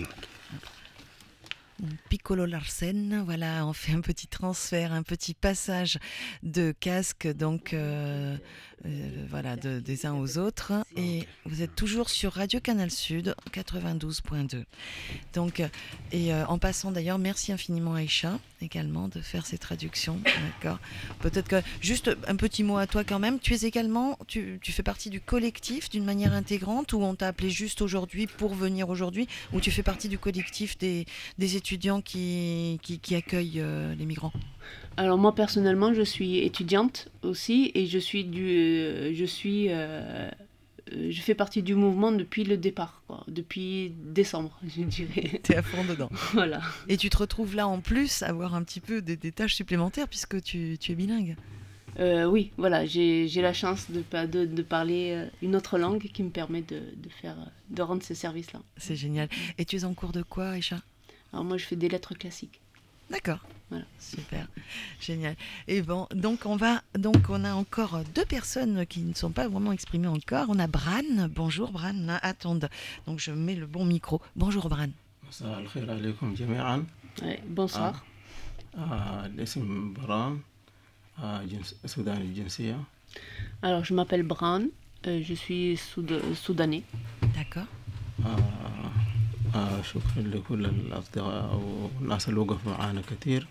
Piccolo Larsen, voilà, on fait un petit transfert, un petit passage de casque, donc euh, euh, voilà, de- des uns aux autres. Et vous êtes toujours sur Radio Canal Sud quatre-vingt-douze point deux. Donc, euh, et euh, en passant d'ailleurs, merci infiniment Aïcha également de faire ces traductions, d'accord. Peut-être que juste un petit mot à toi quand même. Tu es également, tu, tu fais partie du collectif d'une manière intégrante, ou on t'a appelé juste aujourd'hui pour venir aujourd'hui, ou tu fais partie du collectif des des étudiants qui, qui, qui accueillent euh, les migrants? Alors moi personnellement, je suis étudiante aussi et je suis du, euh, je suis, euh, euh, je fais partie du mouvement depuis le départ, quoi, depuis décembre, je dirais. T'es à fond dedans. Voilà. Et tu te retrouves là en plus à avoir un petit peu des, des tâches supplémentaires puisque tu, tu es bilingue. Euh, oui, voilà, j'ai j'ai la chance de, pa- de, de parler euh, une autre langue qui me permet de, de faire, euh, de rendre ce service-là. C'est génial. Et tu es en cours de quoi, Aïcha? Alors moi, je fais des lettres classiques. D'accord. Voilà. Super. Génial. Et bon, donc on va, donc on a encore deux personnes qui ne sont pas vraiment exprimées encore. On a Bran. Bonjour Bran. Attends. Donc je mets le bon micro. Bonjour Bran. مساء الخير عليكم جميعا. Ouais, bonsoir. آه الاسم بران، آه جنس سوداني الجنسية. Alors je m'appelle Bran, euh, je suis soud- soudanais. D'accord. آه آه شكرا لكل الأصدقاء والناس اللي وقفوا معانا كثير.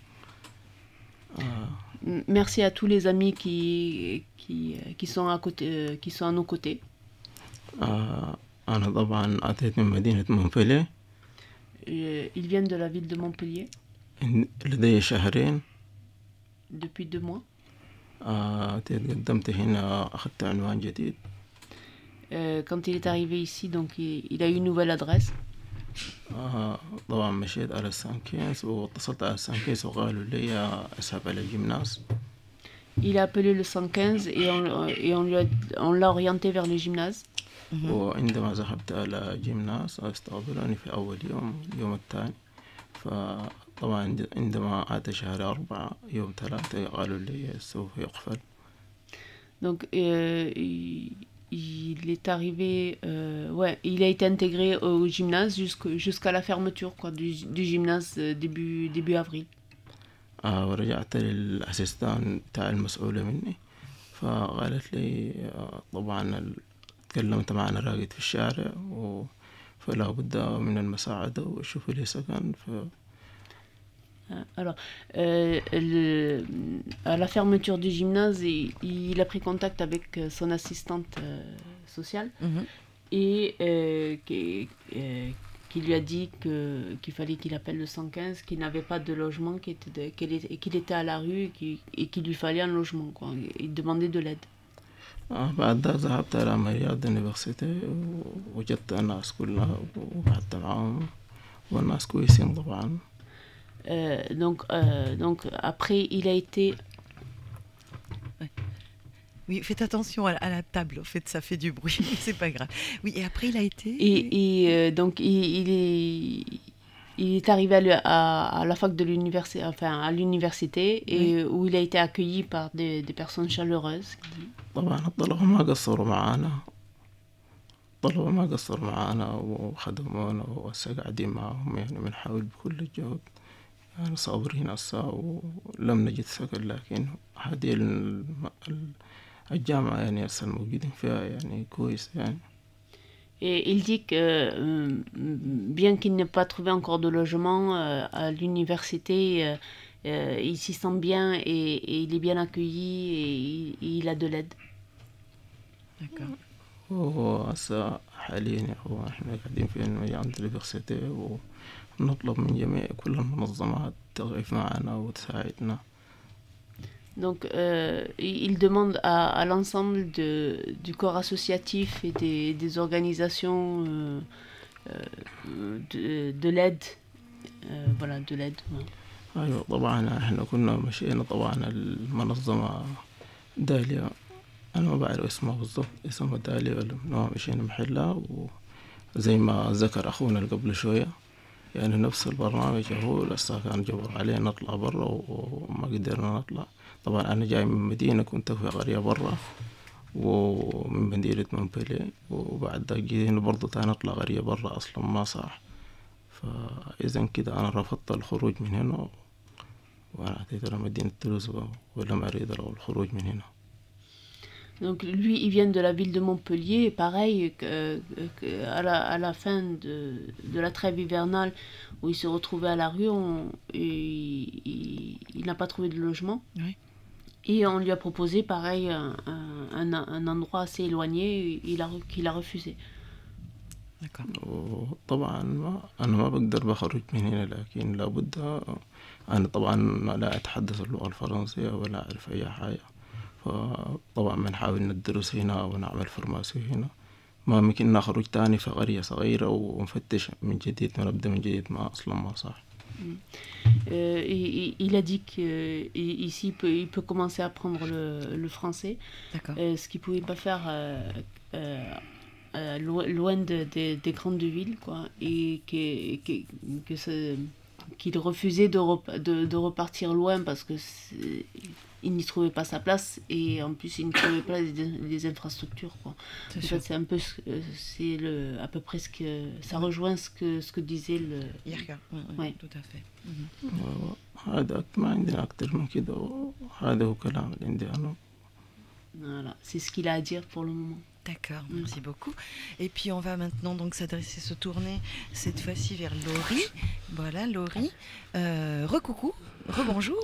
آه M- Merci à tous les amis qui, qui, qui, sont, à côté, euh, qui sont à nos côtés. آه أنا طبعا أتيت من مدينة مونبلييه. Euh, ils viennent de la ville de Montpellier لدي شهرين. depuis deux mois. آه أتيت قدمت هنا، أخذت عنوان جديد. Euh, quand il est arrivé ici, donc il, il a eu une nouvelle adresse. آه طبعا مشيت على السانكيس واتصلت على السانكيس وقالوا لي أسحب على الجمناس. Il a appelé le cent quinze et on, et on, lui a- on l'a orienté vers le gymnase. وعندما ذهبت على جيمناس استقبلوني في أول يوم اليوم الثاني طبعا عندما عاد شهر أربعة يوم ثلاثة قالوا لي سوف يقفل. Donc, euh, il, il est arrivé, euh, ouais, il a été intégré au gymnase jusqu'au- jusqu'à la fermeture quoi, du, du gymnase euh, début, début avril. آه ورجعت للأسيستان بتاع المسؤولة مني فقالت لي آه طبعا ال- تكلمت معنا راقد في الشارع و فلا بد من المساعدة وشوفوا لي سكن ف Euh, Alors, euh, le- à la fermeture du gymnase, il, il a pris contact avec euh, son assistante euh, sociale Mhm. et euh, qui, euh, qui lui a dit que, qu'il fallait qu'il appelle le cent quinze, qu'il n'avait pas de logement, qu'il était, de- qu'il était, qu'il était à la rue et qu'il, et qu'il lui fallait un logement. Quoi. Il demandait de l'aide. آه بعد ذلك ذهبت إلى مرياض يونيفرسيتي ووجدت الناس كلها وقعدت معهم والناس كويسين طبعا. Euh, donc, euh, donc, après, il a été. Oui, faites attention à, à la table, en fait, ça fait du bruit, c'est pas grave. Oui, et après, il a été... Et, et, euh, donc, il, il est. Il est arrivé à, le- à, à la fac de l'université, enfin à l'université, et où il a été accueilli par des, des personnes chaleureuses. طبعا الطلبة ما قصروا معانا الطلبة ما قصروا معانا وخدمونا وهسه قاعدين معهم يعني بنحاول بكل الجهد يعني صابرين هسه ولم نجد سكن لكن هذه الم- ال- الجامعة يعني هسه الموجودين فيها يعني كويس يعني. Et il dit que, euh, bien qu'il n'ait pas trouvé encore de logement euh, à l'université, euh, euh, il s'y sent bien et, et il est bien accueilli et il, il a de l'aide. D'accord. وهسه حاليا هو احنا قاعدين في مجال اليونيفرسيتي ونطلب من جميع كل المنظمات تقف معنا وتساعدنا. Donc, euh, il il demande à, à l'ensemble de, du corps associatif et des, des organisations euh, euh, de, de l'aide. Euh, voilà, de l'aide. ouais. أيوة طبعا احنا كنا مشينا طبعا المنظمة داليا أنا ما بعرف اسمها بالضبط اسمها داليا ولا منو مشينا محلها وزي ما ذكر أخونا اللي قبل شوية يعني نفس البرنامج هو لسه كان جبر علينا نطلع برا وما قدرنا نطلع. طبعا أنا جاي من مدينة كنت في قرية برا ومن مدينة مونبلي وبعد ذاك جينا برضو تاني نطلع قرية برا أصلا ما صح فإذا كده أنا رفضت الخروج من هنا وأنا أتيت إلى مدينة تولوز ولم أريد الخروج من هنا. Donc lui, il vient de la ville de Montpellier, et pareil, que, que à, la, à la fin de, de la trêve hivernale, où il se retrouvait à la rue, on, et il, il n'a pas trouvé de logement. Oui. Et on lui a proposé, pareil, un, un, un endroit assez éloigné, il a, qu'il a refusé. D'accord. وطبعا ما أنا ما بقدر بخرج من هنا لكن لابد أنا طبعا لا أتحدث اللغة الفرنسية ولا أعرف أي حاجة فطبعا بنحاول ندرس هنا ونعمل فرماسي هنا ما ممكن نخرج تاني في قرية صغيرة ونفتش من جديد ونبدأ من جديد ما أصلا ما صح. Euh, il, il a dit qu'ici, il peut, il peut commencer à apprendre le, le français, D'accord. euh, ce qu'il ne pouvait pas faire euh, euh, euh, loin, loin de, de, des grandes villes, quoi, et que, que, que ce- qu'il refusait de, rep- de, de repartir loin parce que c'est- il n'y trouvait pas sa place et en plus il ne trouvait pas les, les infrastructures, quoi. C'est En sûr. fait, c'est un peu, ce- euh, c'est le, à peu près ce que ça rejoint ce que ce que disait le. Yerka. Oui, oui, Ouais. tout à fait. Mhm. هذا ما عندنا أكتر من كده وهذا هو كلام اللي عندي أنا. Voilà, c'est ce qu'il a à dire pour le moment. D'accord, merci beaucoup. Et puis on va maintenant donc s'adresser, se tourner cette fois-ci vers Laurie. Voilà, Laurie. Euh, Recoucou, rebonjour.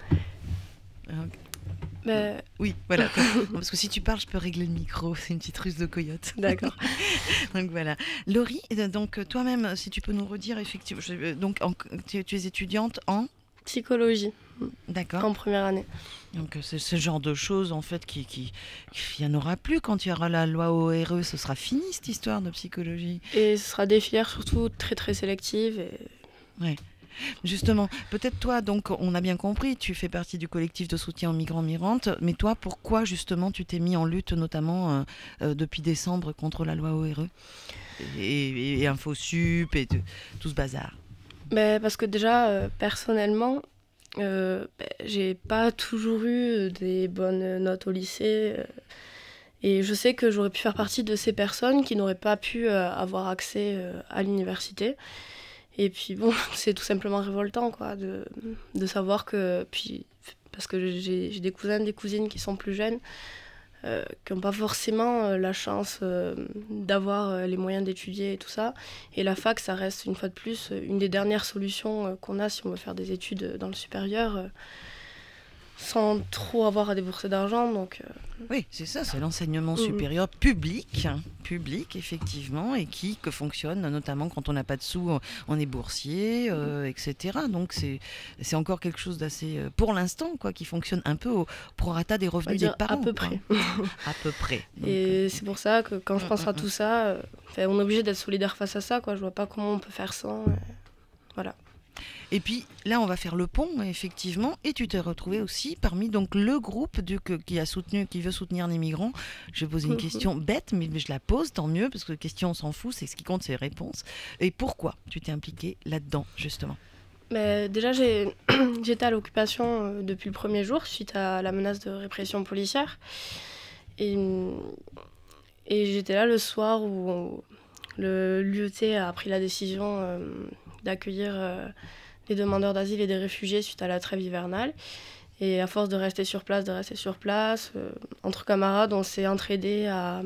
Euh, Bah, Oui, voilà. Parce que si tu parles, je peux régler le micro. C'est une petite ruse de coyote. d'accord. Donc voilà. Laurie, euh, donc toi-même, si tu peux nous redire effectivement. je- euh, Donc en- tu, tu es étudiante en. Psychologie, D'accord. en première année. Donc euh, c'est ce genre de choses en fait qui, qui, qui- il n'y en aura plus quand il y aura la loi O R E. Ce sera fini cette histoire de psychologie. Et ce sera des filières surtout très très sélectives. Et... Justement, peut-être toi, donc on a bien compris, tu fais partie du collectif de soutien aux migrants migrantes, mais toi, pourquoi justement tu t'es mis en lutte, notamment euh, euh, depuis décembre, contre la loi O R E et, et, et InfoSup et de- tout ce bazar? Ben, parce que déjà, euh, personnellement, euh, ben, j'ai pas toujours eu des bonnes notes au lycée. euh, et je sais que j'aurais pu faire partie de ces personnes qui n'auraient pas pu euh, avoir accès euh, à l'université. Et puis bon, c'est tout simplement révoltant, quoi, de, de savoir que... Puis, parce que j'ai, j'ai des cousins, des cousines qui sont plus jeunes, euh, qui n'ont pas forcément euh, la chance euh, d'avoir euh, les moyens d'étudier et tout ça. Et la fac, ça reste une fois de plus euh, une des dernières solutions euh, qu'on a si on veut faire des études dans le supérieur, euh, sans trop avoir à débourser d'argent. Donc, euh, Oui, c'est ça, c'est l'enseignement Mhm. supérieur public, hein, public effectivement, et qui que fonctionne notamment quand on n'a pas de sous, on est boursier, euh, et cetera. Donc c'est c'est encore quelque chose d'assez, euh, pour l'instant, quoi, qui fonctionne un peu au prorata des on va revenus dire des parents. à peu quoi. près. À peu près. Donc, Et c'est pour ça que quand je Mm, pense mm, à mm. tout ça, euh, enfin, on est obligé d'être solidaire face à ça, quoi. Je vois pas comment on peut faire sans. euh, Voilà. Et puis là, on va faire le pont, effectivement. Et tu t'es retrouvé aussi parmi donc le groupe du, que- qui a soutenu, qui veut soutenir les migrants. Je vais poser une question bête, mais je la pose, tant mieux, parce que la question, on s'en fout. C'est ce qui compte, c'est les réponses. Et pourquoi tu t'es impliqué là-dedans, justement? Mais déjà, j'ai... j'étais à l'occupation euh, depuis le premier jour, suite à la menace de répression policière. Et, et j'étais là le soir où on- le l'U E T a pris la décision euh, d'accueillir euh, les demandeurs d'asile et des réfugiés suite à la trêve hivernale. Et à force de rester sur place, de rester sur place, euh, entre camarades, on s'est entraidés à,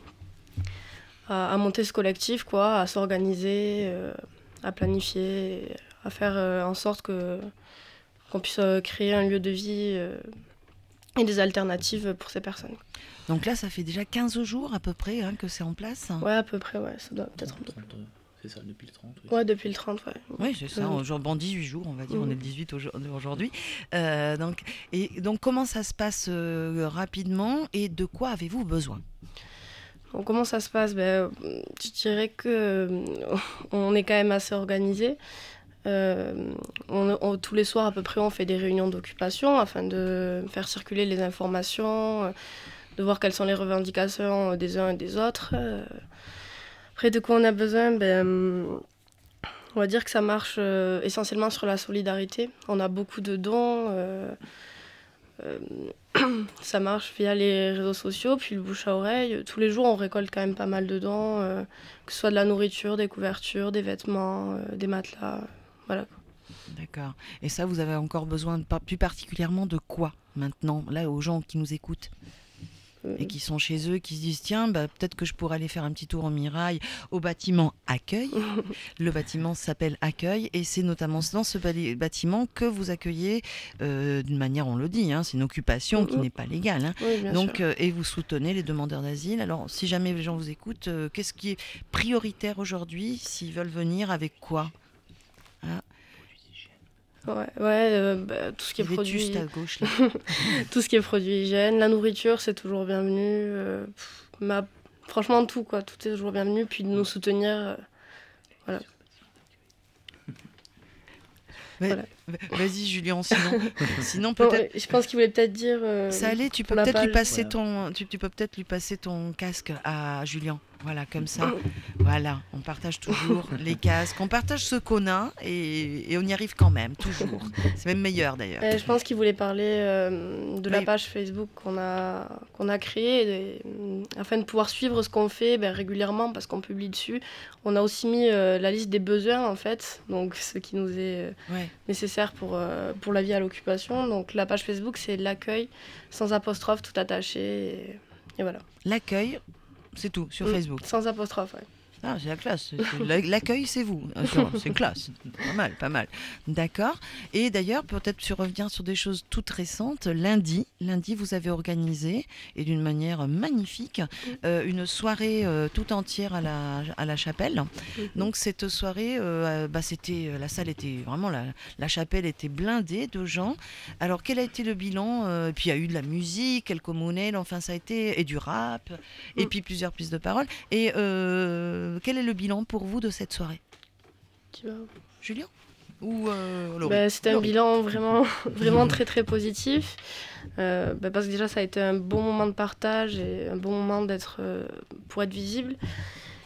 à, à monter ce collectif, quoi, à s'organiser, euh, à planifier, à faire euh, en sorte que, qu'on puisse euh, créer un lieu de vie euh, et des alternatives pour ces personnes. Donc là, ça fait déjà quinze jours à peu près hein, que c'est en place. Ouais, à peu près, ouais, ça doit peut-être... trente, euh, c'est ça, depuis le trente. Oui. Ouais, depuis le trente, ouais. Oui, c'est ça, Mhm. aujourd'hui, en dix-huit jours, on va dire, on Mhm. est le dix-huit aujourd- aujourd'hui. Euh, donc, et donc, comment ça se passe euh, rapidement et de quoi avez-vous besoin? Donc, comment ça se passe? Ben, je dirais que euh, on est quand même assez organisé. Euh, on, on- tous les soirs, à peu près, on fait des réunions d'occupation afin de faire circuler les informations, euh, de voir quelles sont les revendications des uns et des autres. Euh, Après, de quoi on a besoin? Ben, on va dire que ça marche euh, essentiellement sur la solidarité. On a beaucoup de dons. euh, euh, ça marche via les réseaux sociaux, puis le bouche à oreille. Tous les jours, on récolte quand même pas mal de dons, euh, que ce soit de la nourriture, des couvertures, des vêtements, euh, des matelas. euh, Voilà. D'accord. Et ça, vous avez encore besoin de, par- plus particulièrement de quoi maintenant, là, aux gens qui nous écoutent Euh, et qui sont chez eux, qui se disent tiens, bah, peut-être que je pourrais aller faire un petit tour au Mirail, au bâtiment Accueil. Le bâtiment s'appelle Accueil et c'est notamment dans ce bali- bâtiment que vous accueillez euh, d'une manière, on le dit, hein, c'est une occupation qui Mhm. n'est pas légale. hein. oui, bien Donc, sûr. euh, et vous soutenez les demandeurs d'asile. Alors, si jamais les gens vous écoutent, euh, qu'est-ce qui est prioritaire aujourd'hui s'ils veulent venir avec quoi? Ouais, ouais euh, bah, tout ce qui est Il est produit, juste à gauche là. tout ce qui est produit hygiène, la nourriture, c'est toujours bienvenu. euh, pff, ma- Franchement, tout, quoi, tout est toujours bienvenu. Puis de nous soutenir. euh, Mais- Voilà. Vas-y Julien, sinon, sinon Bon, peut-être. euh, je pense qu'il voulait peut-être dire. euh, Ça allait, tu peux pour la peut-être lui page. passer Voilà. ton, tu, tu peux peut-être lui passer ton casque à Julien. Voilà, comme ça. Voilà, on partage toujours les casques, on partage ce qu'on a et, et on y arrive quand même, toujours. C'est même meilleur d'ailleurs. Euh, je pense qu'il voulait parler euh, de la Oui. page Facebook qu'on a, qu'on a créée, et, euh, afin de pouvoir suivre ce qu'on fait ben, régulièrement, parce qu'on publie dessus. On a aussi mis euh, la liste des besoins, en fait, donc ce qui nous est euh, Ouais. nécessaire pour, euh, pour la vie à l'occupation. Donc la page Facebook, c'est l'accueil, sans apostrophe, tout attaché, et, et voilà. L'accueil, c'est tout, sur Mm. Facebook. Sans apostrophe, ouais. Ah, c'est la classe. C'est- c'est- la- L'accueil, c'est vous. Ah, sur- C'est une classe. Pas mal, pas mal. D'accord. Et d'ailleurs, peut-être sur revenir sur des choses toutes récentes. Lundi, lundi, vous avez organisé, et d'une manière magnifique, euh, une soirée euh, tout entière à la, à la chapelle. Donc cette soirée, euh, bah, c'était la salle était vraiment la, la chapelle était blindée de gens. Alors quel a été le bilan euh, Puis il y a eu de la musique, quelques monnaies, enfin ça a été et du rap, et Mm. puis plusieurs prises de parole. Et euh, quel est le bilan pour vous de cette soirée, Qui va Julien ou euh, Laurie Bah, c'était un Laurie. bilan vraiment, vraiment très très positif. Euh, bah, parce que déjà ça a été un bon moment de partage et un bon moment d'être, euh, pour être visible.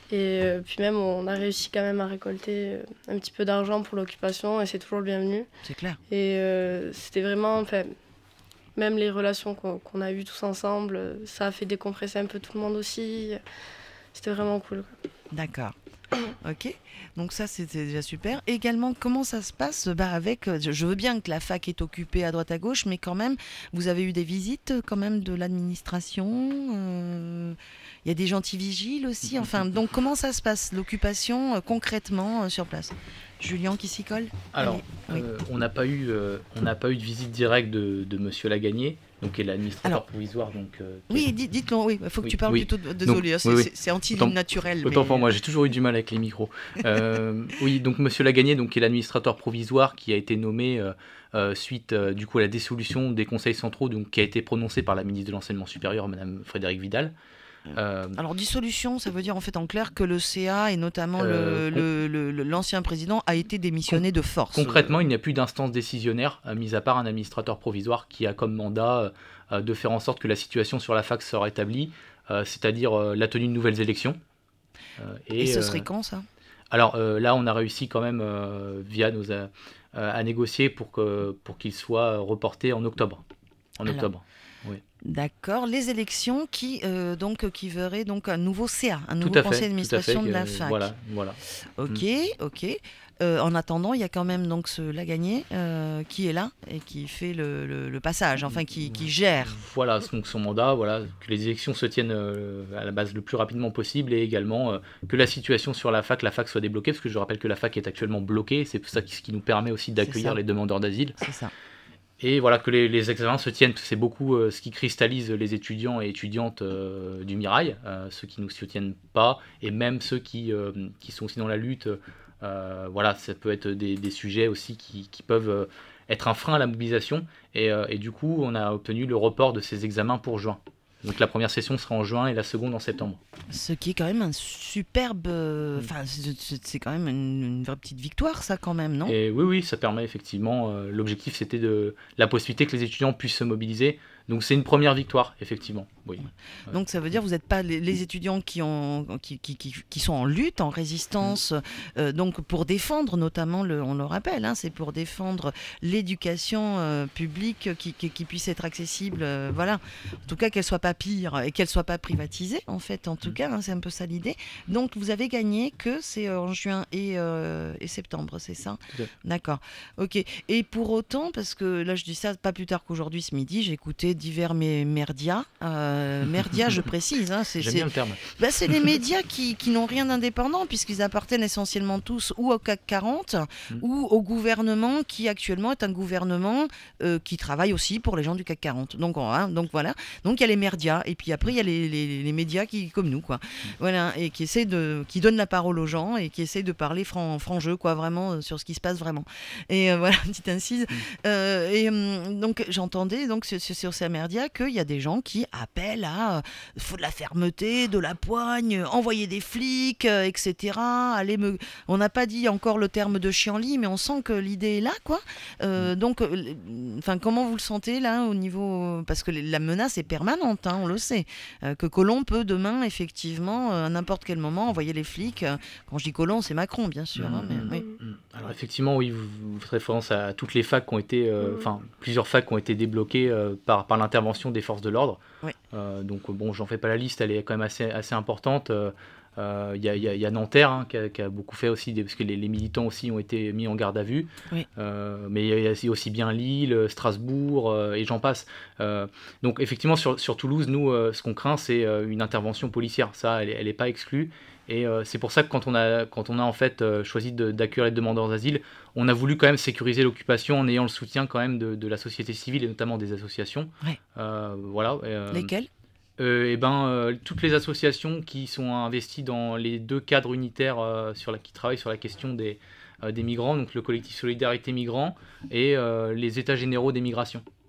Et euh, puis même, on a réussi quand même à récolter euh, un petit peu d'argent pour l'occupation et c'est toujours le bienvenu. C'est clair. Et euh, c'était vraiment, enfin, même les relations qu'on, qu'on a eues tous ensemble, ça a fait décompresser un peu tout le monde aussi. C'était vraiment cool, quoi. D'accord. Ok, donc ça c'était déjà super. Et également, comment ça se passe bah, avec, je, je veux bien que la fac est occupée à droite à gauche, mais quand même, vous avez eu des visites quand même de l'administration. Il euh, y a des gentils vigiles aussi. Enfin, donc comment ça se passe l'occupation euh, concrètement euh, sur place? Julien qui s'y colle. Alors, Allez, euh, on n'a pas eu, euh, on n'a pas eu de visite directe de, de Monsieur Lagagné, donc qui est l'administrateur Alors, provisoire. Donc, euh, oui, est... dites, dites-le. Oui, il faut que oui, tu parles oui. plutôt. De, désolé, donc, c'est, oui, oui. c'est, c'est anti-naturel. Autant mais... pour moi, j'ai toujours eu du mal avec les micros. euh, oui, donc Monsieur Lagagné, donc qui est l'administrateur provisoire, qui a été nommé euh, euh, suite euh, du coup à la dissolution des conseils centraux, donc qui a été prononcée par la ministre de l'enseignement supérieur, Madame Frédérique Vidal. Euh, Alors dissolution, ça veut dire en fait en clair que le C A et notamment euh, le, con- le, le, le, l'ancien président a été démissionné de force. Concrètement, il n'y a plus d'instance décisionnaire, euh, mis à part un administrateur provisoire qui a comme mandat euh, de faire en sorte que la situation sur la fac soit rétablie, euh, c'est-à-dire euh, la tenue de nouvelles élections. Euh, et, et ce euh, serait quand ça? Alors euh, là, on a réussi quand même euh, via nos euh, à négocier pour que pour qu'il soit reporté en octobre. En Alors, octobre. Oui. D'accord, les élections qui euh, donc qui verraient donc un nouveau C A, un nouveau Tout à conseil fait, d'administration tout à fait, de la euh, fac. Voilà, voilà. Ok, Mm. ok. Euh, en attendant, il y a quand même donc ce Lagagné euh, qui est là et qui fait le, le, le passage, enfin qui, qui gère. Voilà, donc son mandat, voilà, que les élections se tiennent euh, à la base le plus rapidement possible et également euh, que la situation sur la fac, la fac soit débloquée, parce que je rappelle que la fac est actuellement bloquée, c'est ça qui, ce qui nous permet aussi d'accueillir ça. les demandeurs d'asile. C'est ça. Et voilà, que les, les examens se tiennent, c'est beaucoup euh, ce qui cristallise les étudiants et étudiantes euh, du Mirail, euh, ceux qui ne se tiennent pas, et même ceux qui, euh, qui sont aussi dans la lutte. Euh, voilà, ça peut être des, des sujets aussi qui, qui peuvent euh, être un frein à la mobilisation. Et, euh, et du coup, on a obtenu le report de ces examens pour juin. Donc la première session sera en juin et la seconde en septembre. Ce qui est quand même un superbe... Enfin, c'est, c'est quand même une, une vraie petite victoire, ça, quand même, non? Et oui, oui, ça permet effectivement... Euh, l'objectif, c'était de la possibilité que les étudiants puissent se mobiliser. Donc c'est une première victoire, effectivement. Oui. Donc ça veut dire que vous n'êtes pas les, les étudiants qui, ont, qui, qui, qui, qui sont en lutte, en résistance, mmh. euh, donc pour défendre notamment, le, on le rappelle, hein, c'est pour défendre l'éducation euh, publique qui, qui, qui puisse être accessible, euh, voilà. En tout cas qu'elle soit pas pire et qu'elle soit pas privatisée, en fait, en tout mmh. cas, hein, c'est un peu ça l'idée. Donc vous avez gagné que c'est en juin et, euh, et septembre, c'est ça? Oui. D'accord, ok. Et pour autant, parce que là je dis ça pas plus tard qu'aujourd'hui ce midi, j'ai écouté divers mé- merdias, euh, merdias je précise, hein, c'est, J'aime c'est, bien le terme. bah, c'est les médias qui, qui n'ont rien d'indépendant puisqu'ils appartiennent essentiellement tous ou au C A C quarante mmh. ou au gouvernement qui actuellement est un gouvernement euh, qui travaille aussi pour les gens du C A C quarante. Donc, hein, donc voilà, donc il y a les merdias et puis après il y a les, les, les médias qui, comme nous, quoi. Mmh. Voilà, et qui essaient de, qui donnent la parole aux gens et qui essaient de parler franc, franc jeu, quoi, vraiment euh, sur ce qui se passe vraiment. Et euh, voilà, petite incise. Mmh. Euh, et euh, donc j'entendais donc sur, sur ces merdias qu'il y a des gens qui appellent à euh, faut de la fermeté, de la poigne, envoyer des flics, euh, et cetera. Allez me... On n'a pas dit encore le terme de chienlit, mais on sent que l'idée est là, quoi. Euh, mmh. Donc, enfin, euh, comment vous le sentez là au niveau, parce que la menace est permanente, hein, on le sait, euh, que Collomb peut demain effectivement euh, à n'importe quel moment envoyer les flics. Euh, quand je dis Collomb, c'est Macron, bien sûr. Mmh. Hein, mais, oui. Alors effectivement, oui, vous, vous faites référence à toutes les facs qui ont été, enfin, euh, plusieurs facs qui ont été débloquées euh, par par l'intervention des forces de l'ordre. Oui. Euh, donc bon, j'en fais pas la liste, elle est quand même assez, assez importante. Il euh, euh, y, y, y a Nanterre hein, qui, a, qui a beaucoup fait aussi, des, parce que les, les militants aussi ont été mis en garde à vue. Oui. Euh, mais il y a aussi bien Lille, Strasbourg euh, et j'en passe. Euh, donc effectivement, sur, sur Toulouse, nous, euh, ce qu'on craint, c'est euh, une intervention policière. Ça, elle n'est pas exclue. Et euh, c'est pour ça que quand on a, quand on a en fait euh, choisi de, d'accueillir les demandeurs d'asile, on a voulu quand même sécuriser l'occupation en ayant le soutien quand même de, de la société civile et notamment des associations. Ouais. Euh, voilà. Euh, Lesquelles euh, et ben, euh, toutes les associations qui sont investies dans les deux cadres unitaires euh, sur la, qui travaillent sur la question des, euh, des migrants, donc le collectif Solidarité Migrants et euh, les États généraux des migrations.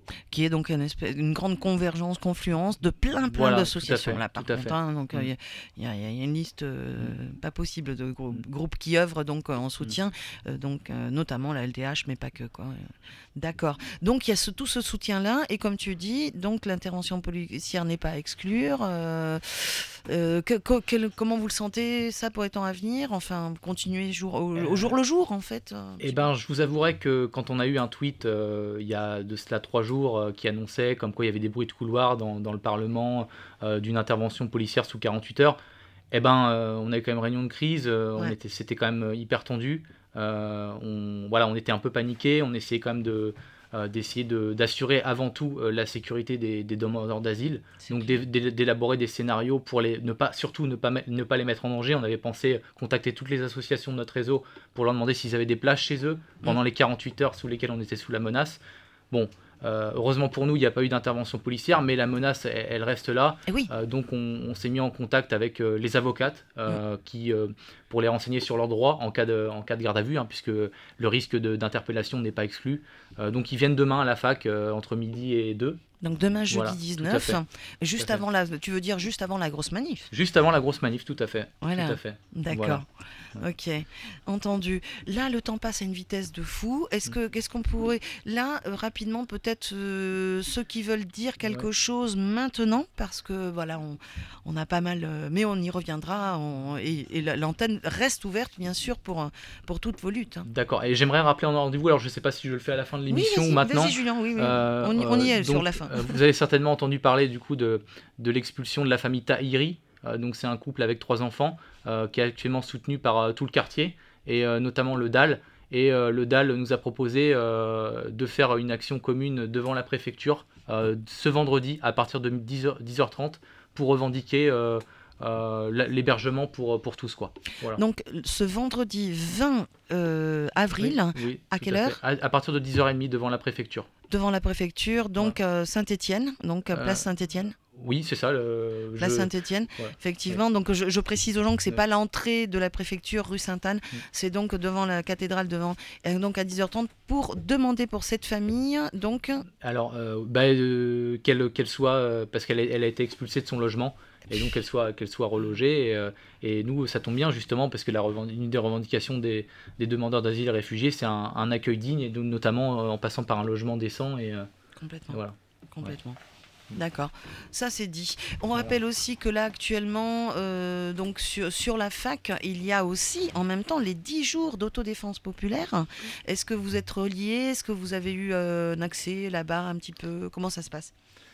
Qui est donc une, espèce, une grande convergence, confluence de plein, plein Voilà, d'associations tout à fait, là, par tout à contre. fait. Hein, donc, il Mm. y, y, y a une liste euh, Mm. pas possible de grou- Mm. groupes qui œuvrent donc, euh, en soutien, euh, donc, euh, notamment la L D H, mais pas que. Quoi. D'accord. Donc, il y a ce, tout ce soutien-là, et comme tu dis, donc l'intervention policière n'est pas à exclure. Euh, euh, que, que, quel, comment vous le sentez, ça, pour les temps à venir? Enfin, continuer jour, au, au jour le jour, en fait. un Eh petit ben, je vous avouerai que quand on a eu un tweet euh, il y a de cela trois jours euh, qui annonçait comme quoi il y avait des bruits de couloir dans, dans le Parlement euh, d'une intervention policière sous quarante-huit heures, eh ben, euh, on a eu quand même réunion de crise, euh, on Ouais. était, c'était quand même hyper tendu. Euh, on, voilà, on était un peu paniqué, on essayait quand même de, euh, d'essayer de, d'assurer avant tout euh, la sécurité des, des demandeurs d'asile, C'est donc clair. d'é- d'é- d'élaborer des scénarios pour les, ne pas, surtout ne pas, met- ne pas les mettre en danger. On avait pensé contacter toutes les associations de notre réseau pour leur demander s'ils avaient des places chez eux pendant les quarante-huit heures sous lesquelles on était sous la menace. Bon, euh, heureusement pour nous, il n'y a pas eu d'intervention policière, mais la menace, elle, elle reste là. Et oui. Euh, donc on, on s'est mis en contact avec euh, les avocates euh, qui, euh, pour les renseigner sur leurs droits en cas de, en cas de garde à vue, hein, puisque le risque de- d'interpellation n'est pas exclu. Euh, donc ils viennent demain à la fac euh, entre midi et deux, Donc demain, jeudi Voilà, tout à dix-neuf, fait. juste Tout à fait. avant la, tu veux dire juste avant la grosse manif? juste avant la grosse manif, tout à fait. Voilà. Tout à fait. D'accord. Voilà. Ok, entendu. Là, le temps passe à une vitesse de fou. Est-ce que, qu'est-ce qu'on pourrait, là, euh, rapidement, peut-être euh, ceux qui veulent dire quelque Ouais. chose maintenant, parce que voilà, on, on a pas mal, euh, mais on y reviendra. on- et et la- l'antenne reste ouverte, bien sûr, pour euh, pour toutes vos luttes. hein. D'accord. Et j'aimerais rappeler en rendez-vous, alors je ne sais pas si je le fais à la fin de Oui, l'émission vas-y, ou maintenant. vas-y, Julien. Oui, oui. Euh, on, y, on y euh, est sur donc, la fin. euh, vous avez certainement entendu parler du coup de, de l'expulsion de la famille Tahiri. Euh, donc c'est un couple avec trois enfants euh, qui est actuellement soutenu par euh, tout le quartier et euh, notamment le D A L. Et euh, le D A L nous a proposé euh, de faire une action commune devant la préfecture euh, ce vendredi à partir de dix heures trente pour revendiquer euh, euh, la- l'hébergement pour, pour tous, quoi. Voilà. Donc, ce vendredi vingt euh, avril, Oui, oui, à tout quelle fait. heure? à, à partir de dix heures trente devant la préfecture. devant la préfecture, donc euh, Saint-Étienne, donc euh, Euh, place Saint-Étienne. Oui, c'est ça. Le, Place je- Saint-Étienne, Ouais. effectivement. Donc je, je précise aux gens que c'est Ouais. pas l'entrée de la préfecture rue Sainte-Anne, Mm. c'est donc devant la cathédrale, devant, et donc à dix heures trente pour demander pour cette famille. Donc Alors, euh, bah, euh, qu'elle qu'elle soit, euh, parce qu'elle a, elle a été expulsée de son logement, et donc qu'elle soit, qu'elle soit relogée. Et, euh, et nous, ça tombe bien justement, parce que la revendic- une des revendications des, des demandeurs d'asile et réfugiés, c'est un, un accueil digne, et donc, notamment euh, en passant par un logement décent. Et, euh, complètement. et voilà. Complètement. D'accord, ça c'est dit. On rappelle aussi que là actuellement, euh, donc sur, sur la fac, il y a aussi en même temps les dix jours d'autodéfense populaire. Est-ce que vous êtes reliés? Est-ce que vous avez eu euh, un accès là-bas un petit peu? Comment ça se passe?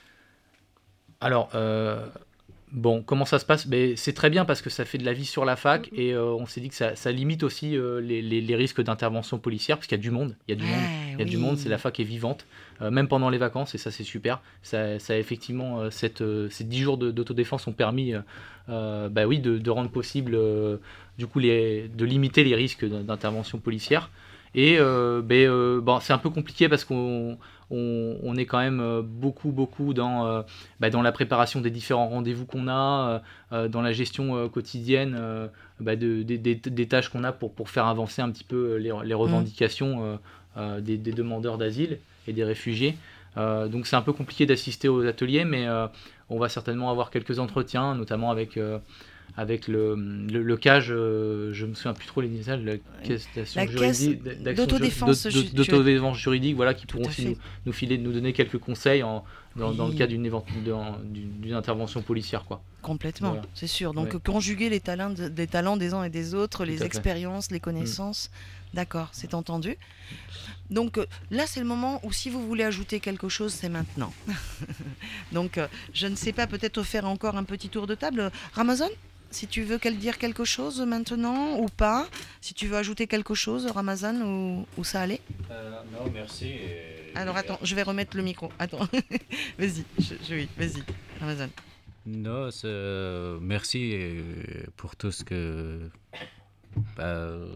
Alors, euh, bon, comment ça se passe? Ben, c'est très bien parce que ça fait de la vie sur la fac et euh, on s'est dit que ça, ça limite aussi euh, les, les- les risques d'intervention policière parce qu'il y a du monde. Il y a du monde. Ouais, Il y a du oui. monde, c'est la fac est vivante, euh, même pendant les vacances, et ça c'est super. Ça, ça effectivement, euh, cette, euh, ces dix jours de- d'autodéfense ont permis euh, euh, bah oui, de, de rendre possible euh, du coup les, de limiter les risques d'in- d'intervention policière. Et euh, ben, euh, bon, c'est un peu compliqué parce qu'on on, on est quand même euh, beaucoup, beaucoup dans, euh, bah, dans la préparation des différents rendez-vous qu'on a, euh, euh, dans la gestion euh, quotidienne euh, bah, de, des- des- des tâches qu'on a pour, pour faire avancer un petit peu les, les revendications euh, euh, des, des demandeurs d'asile et des réfugiés. Euh, donc c'est un peu compliqué d'assister aux ateliers, mais euh, on va certainement avoir quelques entretiens, notamment avec, euh, avec le, le, le CAGE, euh, je me souviens plus trop les initiales, la caisse d'action La caisse juridique, d'action d'autodéfense ju- ju- d'aut- d'autodéfense juridique, voilà, qui Tout pourront à aussi fait. nous, nous filer, nous donner quelques conseils en, dans, dans le Oui. cas d'une évent- d'un- d'une d'une intervention policière, quoi. Complètement, Voilà. c'est sûr. Donc Ouais. conjuguer les talents, de- des talents des uns et des autres, Tout les à fait. Mm. expériences, les connaissances. D'accord, c'est entendu. Donc euh, là, c'est le moment où si vous voulez ajouter quelque chose, c'est maintenant. Donc euh, je ne sais pas, peut-être faire encore un petit tour de table. Ramazan, si tu veux qu'elle dire quelque chose maintenant ou pas, si tu veux ajouter quelque chose, Ramazan, ou, ou ça allait. non, merci. Alors attends, je vais remettre le micro. Attends, vas-y, je, je- oui, vas-y, Ramazan. Non, c'est- euh, merci euh, pour tout ce que. Bah, euh,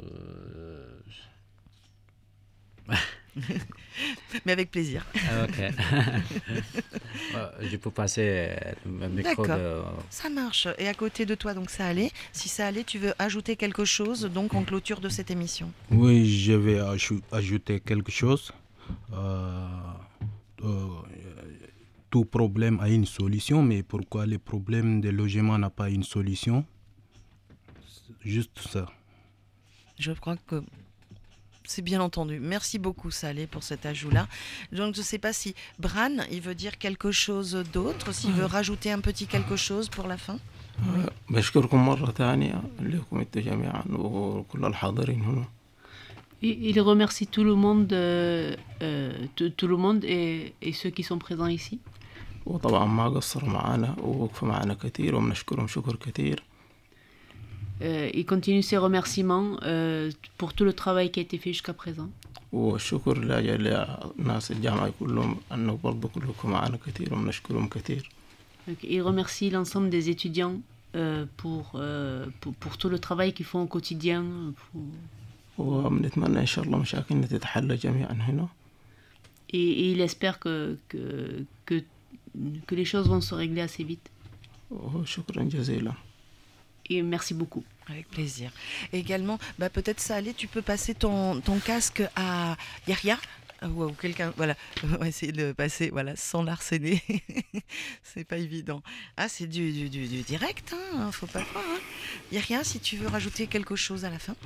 Mais avec plaisir. ah, ok. Ouais, je peux passer euh, le micro D'accord. de. Ça marche. Et à côté de toi, donc ça allait. Si ça allait, tu veux ajouter quelque chose donc en clôture de cette émission? Oui, je vais ajou- ajouter quelque chose. Euh, euh, tout problème a une solution, mais pourquoi le problème de logement n'a pas une solution? Juste ça. Je crois que c'est bien entendu. Merci beaucoup Saleh pour cet ajout-là. Donc je ne sais pas si Bran, il veut dire quelque chose d'autre, s'il veut rajouter un petit quelque chose pour la fin. بشكركم مرة ثانية لكم انتم جميعا وكل الحاضرين هنا. Il remercie tout le monde, euh, euh, tout, tout le monde et, et ceux qui sont présents ici. وطبعا ما قصروا معنا ووقفوا معنا كثير وبنشكرهم شكر كثير. Euh, il continue ses remerciements euh, pour tout le travail qui a été fait jusqu'à présent. والشكر لناس الجامعة كلهم أنه برضو كلكم معنا كثير وبنشكرهم كثير. Donc, il remercie l'ensemble des étudiants euh, pour, euh, pour, pour tout le travail qu'ils font au quotidien. Pour... وبنتمنى إن شاء الله مشاكلنا تتحل جميعا هنا. Et, et il espère que, que, que, que les choses vont se régler assez vite. وشكرا جزيلا. Et merci beaucoup. Avec plaisir. Et également, bah, peut-être Saleh, tu peux passer ton, ton casque à Yahya ou, ou quelqu'un, voilà, on va essayer de le passer, voilà, sans l'arsener. C'est pas évident. Ah, c'est du, du, du, du direct, hein, faut pas croire. Hein. Yahya, si tu veux rajouter quelque chose à la fin.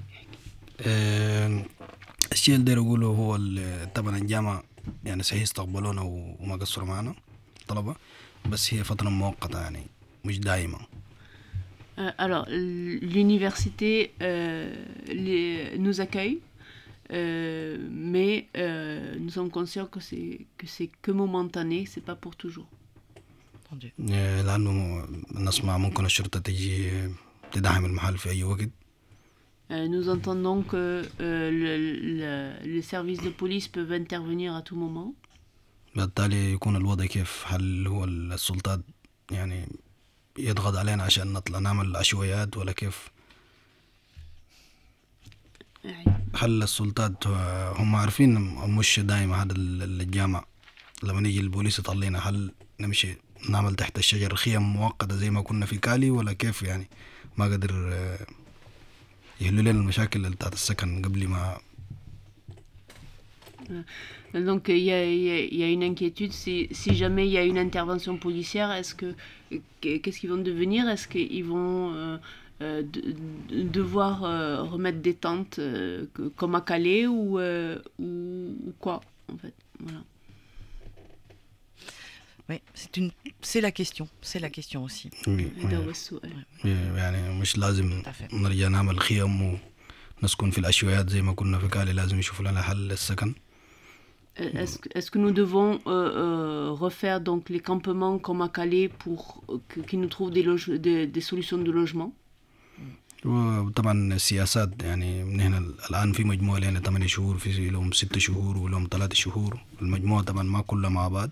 الشيء اللي داير اقوله هو طبعا الجامعة يعني صحيح استقبلونا وما قصروا معنا طلبة بس هي فترة مؤقتة يعني مش دائمة. Euh, alors, l'université euh, les, nous accueille, euh, mais euh, nous sommes conscients que c'est que c'est que momentané, c'est pas pour toujours. لأنه نسمع ممكن الشرطة تجي تدعم المحل في أي وقت. Euh, nous entendons que euh, le, le, les services de police peuvent intervenir à tout moment. بالتالي يكون الوضع كيف؟ هل هو السلطات يعني يضغط علينا عشان نطلع نعمل عشوائيات ولا كيف؟ هل السلطات هم عارفين مش دايما هذا الجامع لما نيجي البوليس يطلعنا هل نمشي نعمل تحت الشجر خيم مؤقتة زي ما كنا في كالي ولا كيف يعني؟ ما قدر يحلوا لنا المشاكل بتاعت السكن قبل ما. Donc il y a, il y a une inquiétude, si, si jamais il y a une intervention policière, est-ce que, qu'est-ce qu'ils vont devenir? Est-ce qu'ils vont euh, euh, de, de, devoir euh, remettre des tentes euh, comme à Calais ou, euh, ou, ou quoi en fait, voilà. Oui, c'est une, c'est la question, c'est la question aussi. يعني مش لازم نرجع نعمل خيم ونسكن في العشوائيات زي ما كنا في كالي، لازم يشوفوا لنا حل للسكن. Est-ce que, est-ce que nous devons euh, euh, refaire donc les campements comme à Calais pour euh, qu'ils nous trouvent des, loge- des, des solutions de logement? وطبعا السياسات يعني من هنا الآن في مجموعة لنا ثمانية شهور، في لهم ستة شهور ولهم ثلاثة شهور، المجموعة طبعا ما كلها مع بعض.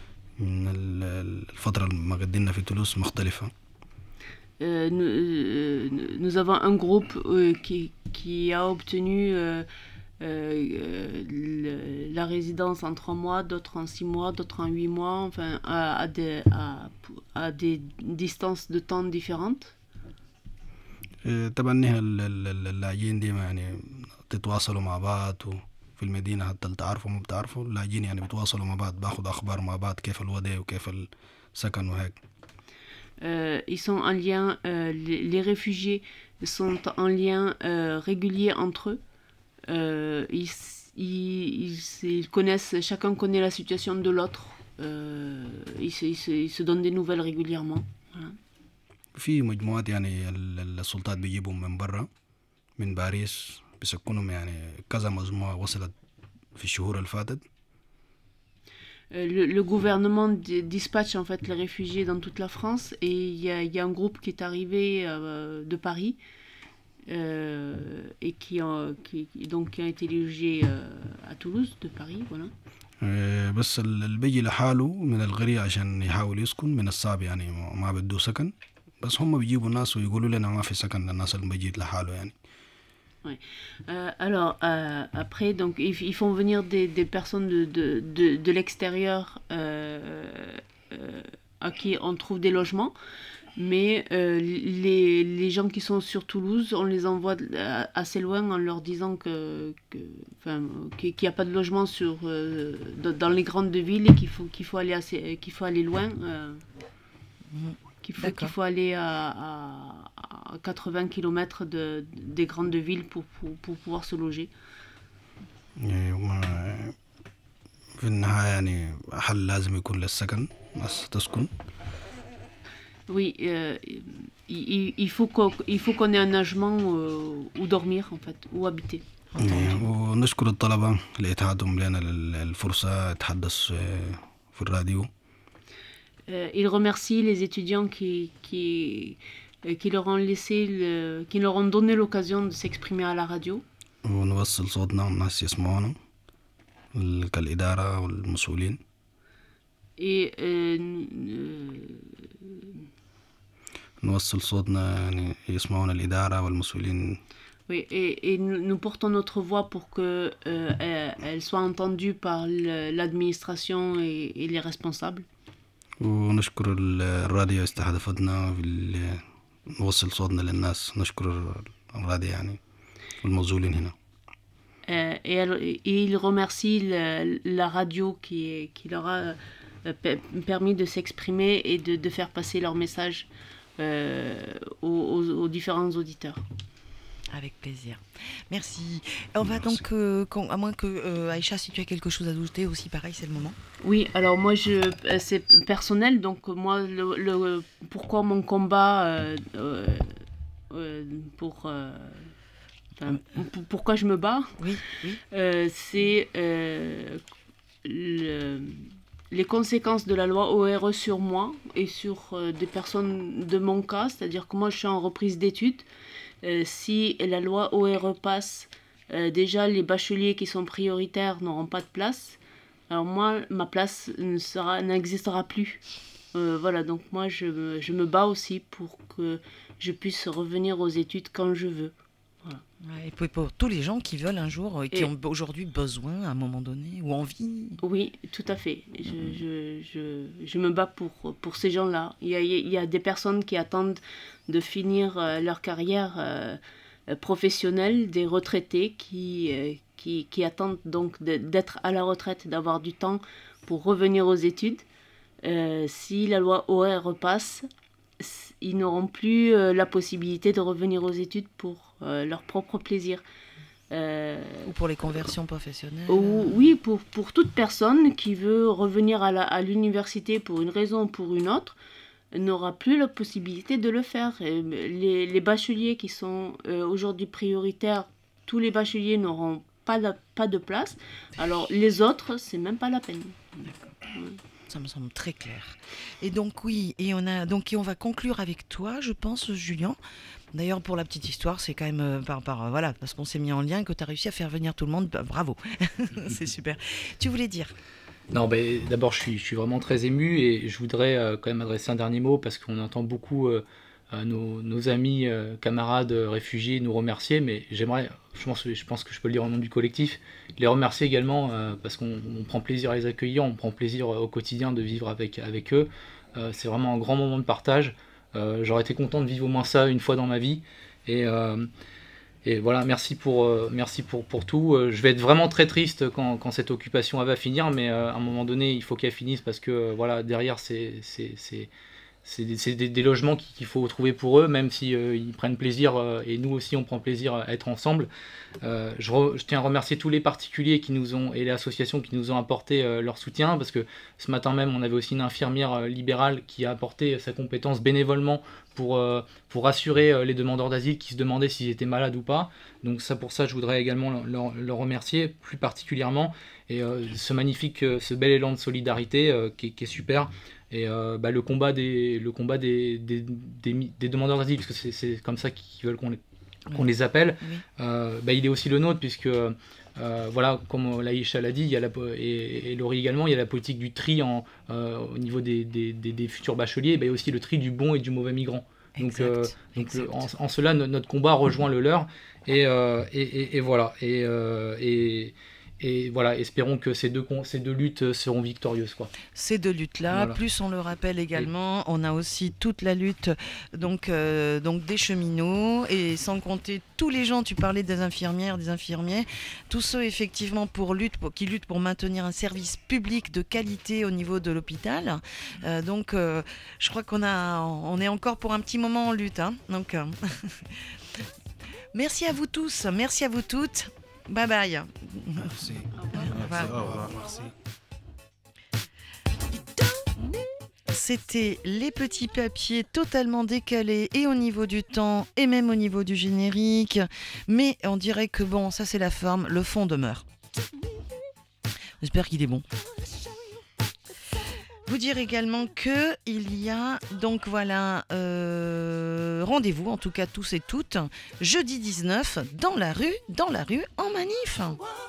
الفترة اللي قدمنا في تولوز مختلفة. Euh, nous, euh, nous avons un groupe euh, qui, qui a obtenu euh, euh, le, la résidence en trois mois, d'autres en six mois, d'autres en huit mois, enfin à, à, des, à, à des distances de temps différentes. طبعا نحن اللاجئين دي يعني تتواصلوا مع بعض في المدينة حتى تعرفوا ما بتعرفوا، اللاجئين يعني بتواصلوا مع بعض، باخذ أخبار مع بعض كيف الوضع وكيف السكن وهيك. Euh, ils sont en lien, euh, les, les réfugiés sont en lien euh, régulier entre eux. Euh, ils, ils, ils, ils connaissent, chacun connaît la situation de l'autre. Euh, ils, se, ils, se, ils se donnent des nouvelles régulièrement. Voilà. في مجموعات يعني السلطات بيجيبهم من برا من باريس بيسكنهم يعني كذا مجموعة وصلت في الشهور اللي فاتت. Le, le gouvernement dispatche en fait les réfugiés dans toute la France et il y a, y a un groupe qui est arrivé euh, de Paris euh, et qui a, qui, donc, qui a été logé euh, à Toulouse de Paris, voilà. بس اللي بيجي لحاله من الغرية عشان يحاول يسكن من الصعب يعني ما بده سكن، بس هم بيجيبوا الناس ويقولوا لنا ما في سكن للناس اللي بيجي لحاله يعني. Ouais. Euh, alors euh, après donc ils, ils font venir des, des personnes de, de, de, de l'extérieur euh, euh, à qui on trouve des logements Mais euh, les, les gens qui sont sur Toulouse, on les envoie assez loin en leur disant que, que, enfin, qu'il n'y a pas de logement sur, euh, dans les grandes villes et qu'il faut, qu'il faut, aller, assez, qu'il faut aller loin. Euh, qu'il, faut, qu'il faut aller à, à, à quatre-vingts kilomètres de, des grandes villes pour, pour, pour pouvoir se loger. في النهاية يعني حل لازم يكون للسكن تسكن. Oui, euh, il, il, faut qu'on, il faut qu'on ait un logement euh, où dormir en fait, où habiter. ونشكر الطلبة لإتاحتهم لنا الفرصة نتحدث في الراديو. Euh, il remercie les étudiants qui, qui, qui, leur ont laissé le, qui leur ont donné l'occasion de s'exprimer à la radio. ونوصل صوتنا والناس يسمعونا كالإدارة والمسؤولين. Et euh, نوصل صوتنا يعني يسمعونا الإدارة والمسؤولين. Oui, et, et nous, nous portons notre voix pour que euh, elle, elle soit entendue par le, l'administration et, et les responsables. ونشكر الراديو استحدثتنا في نوصل صوتنا للناس. نشكر الراديو يعني والمسؤولين هنا. Euh, et, elle, et il remercie le, la radio qui, qui leur a euh, permis de s'exprimer et de, de faire passer leur message euh, aux, aux, aux différents auditeurs. Avec plaisir. Merci. On va Merci. donc, euh, quand, à moins que euh, Aïcha, si tu as quelque chose à ajouter aussi, pareil, c'est le moment. Oui, alors moi, je, c'est personnel, donc moi, le, le, pourquoi mon combat euh, euh, euh, pour... Euh, Enfin, pourquoi je me bats, oui, oui. Euh, c'est euh, le, les conséquences de la loi O R E sur moi et sur euh, des personnes de mon cas, c'est-à-dire que moi je suis en reprise d'études. Euh, si la loi O R E passe, euh, déjà les bacheliers qui sont prioritaires n'auront pas de place. Alors moi, ma place ne sera, n'existera plus. Euh, voilà, donc moi je me, je me bats aussi pour que je puisse revenir aux études quand je veux. Voilà. Ouais, et pour, pour tous les gens qui veulent un jour, qui et ont aujourd'hui besoin à un moment donné, ou envie. Oui, tout à fait. Je, je, je, je me bats pour, pour ces gens-là. Il y, a, il y a des personnes qui attendent de finir euh, leur carrière euh, professionnelle, des retraités qui, euh, qui, qui attendent donc de, d'être à la retraite, d'avoir du temps pour revenir aux études. Euh, si la loi O R E passe, ils n'auront plus euh, la possibilité de revenir aux études pour euh, leur propre plaisir. Euh, ou pour les conversions professionnelles. Ou, oui, pour, pour toute personne qui veut revenir à, la, à l'université pour une raison ou pour une autre, n'aura plus la possibilité de le faire. Et les, les bacheliers qui sont euh, aujourd'hui prioritaires, tous les bacheliers n'auront pas, la, pas de place. Alors les autres, c'est même pas la peine. D'accord. Ouais. Ça me semble très clair. Et donc oui, et on a donc et on va conclure avec toi, je pense, Julien. D'ailleurs, pour la petite histoire, c'est quand même euh, par, par euh, voilà, parce qu'on s'est mis en lien que tu as réussi à faire venir tout le monde. Bah, bravo, c'est super. Tu voulais dire ? Non, ben, d'abord, je suis, je suis vraiment très ému et je voudrais euh, quand même adresser un dernier mot parce qu'on entend beaucoup euh, euh, nos, nos amis, euh, camarades euh, réfugiés nous remercier, mais j'aimerais, je pense, je pense que je peux le dire au nom du collectif, les remercier également euh, parce qu'on on prend plaisir à les accueillir, on prend plaisir au quotidien de vivre avec, avec eux. Euh, c'est vraiment un grand moment de partage. Euh, j'aurais été content de vivre au moins ça une fois dans ma vie. Et, euh, et voilà, merci pour, euh, merci pour, pour tout. Euh, je vais être vraiment très triste quand, quand cette occupation elle va finir, mais euh, à un moment donné, il faut qu'elle finisse parce que euh, voilà, derrière, c'est, c'est, c'est, c'est, des, c'est des, des logements qu'il faut trouver pour eux, même si euh, ils prennent plaisir, euh, et nous aussi on prend plaisir à être ensemble. Euh, je, re, je tiens à remercier tous les particuliers qui nous ont, et les associations qui nous ont apporté euh, leur soutien, parce que ce matin même, on avait aussi une infirmière euh, libérale qui a apporté sa compétence bénévolement pour, euh, pour rassurer euh, les demandeurs d'asile qui se demandaient s'ils étaient malades ou pas. Donc ça, pour ça, je voudrais également leur, leur remercier plus particulièrement, et euh, ce magnifique, euh, ce bel élan de solidarité euh, qui, qui est super. Et euh, bah, le combat des, le combat des, des, des, des demandeurs d'asile, parce que c'est, c'est comme ça qu'ils veulent qu'on les, qu'on les appelle, oui. euh, bah, il est aussi le nôtre, puisque euh, voilà, comme Laïcha l'a dit, il y a la, et, et Laurie également, il y a la politique du tri en, euh, au niveau des, des, des, des futurs bacheliers, bah, il y a aussi le tri du bon et du mauvais migrant. Donc, exact, euh, donc exact. En, en cela, notre combat rejoint le leur, et, euh, et, et, et voilà. Et, euh, et, et voilà, espérons que ces deux, ces deux luttes seront victorieuses, quoi. Ces deux luttes-là, Voilà. plus on le rappelle également, on a aussi toute la lutte donc, euh, donc des cheminots, et sans compter tous les gens, tu parlais des infirmières, des infirmiers, tous ceux effectivement pour lutte, pour, qui luttent pour maintenir un service public de qualité au niveau de l'hôpital. Euh, donc euh, je crois qu'on a, on est encore pour un petit moment en lutte. Hein. Donc, euh, merci à vous tous, merci à vous toutes. Bye bye. Merci. revoir. Au revoir. Merci. C'était les petits papiers totalement décalés et au niveau du temps et même au niveau du générique. Mais on dirait que bon, ça c'est la forme, le fond demeure. J'espère qu'il est bon. Vous dire également que il y a donc voilà euh, rendez-vous en tout cas tous et toutes jeudi dix-neuf dans la rue, dans la rue en manif.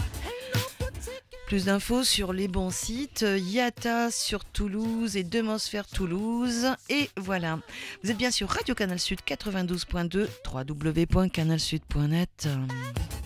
Plus d'infos sur les bons sites Yata sur Toulouse et Demosphère Toulouse. Et voilà, vous êtes bien sur Radio Canal Sud quatre-vingt-douze point deux, w w w point canal sud point net.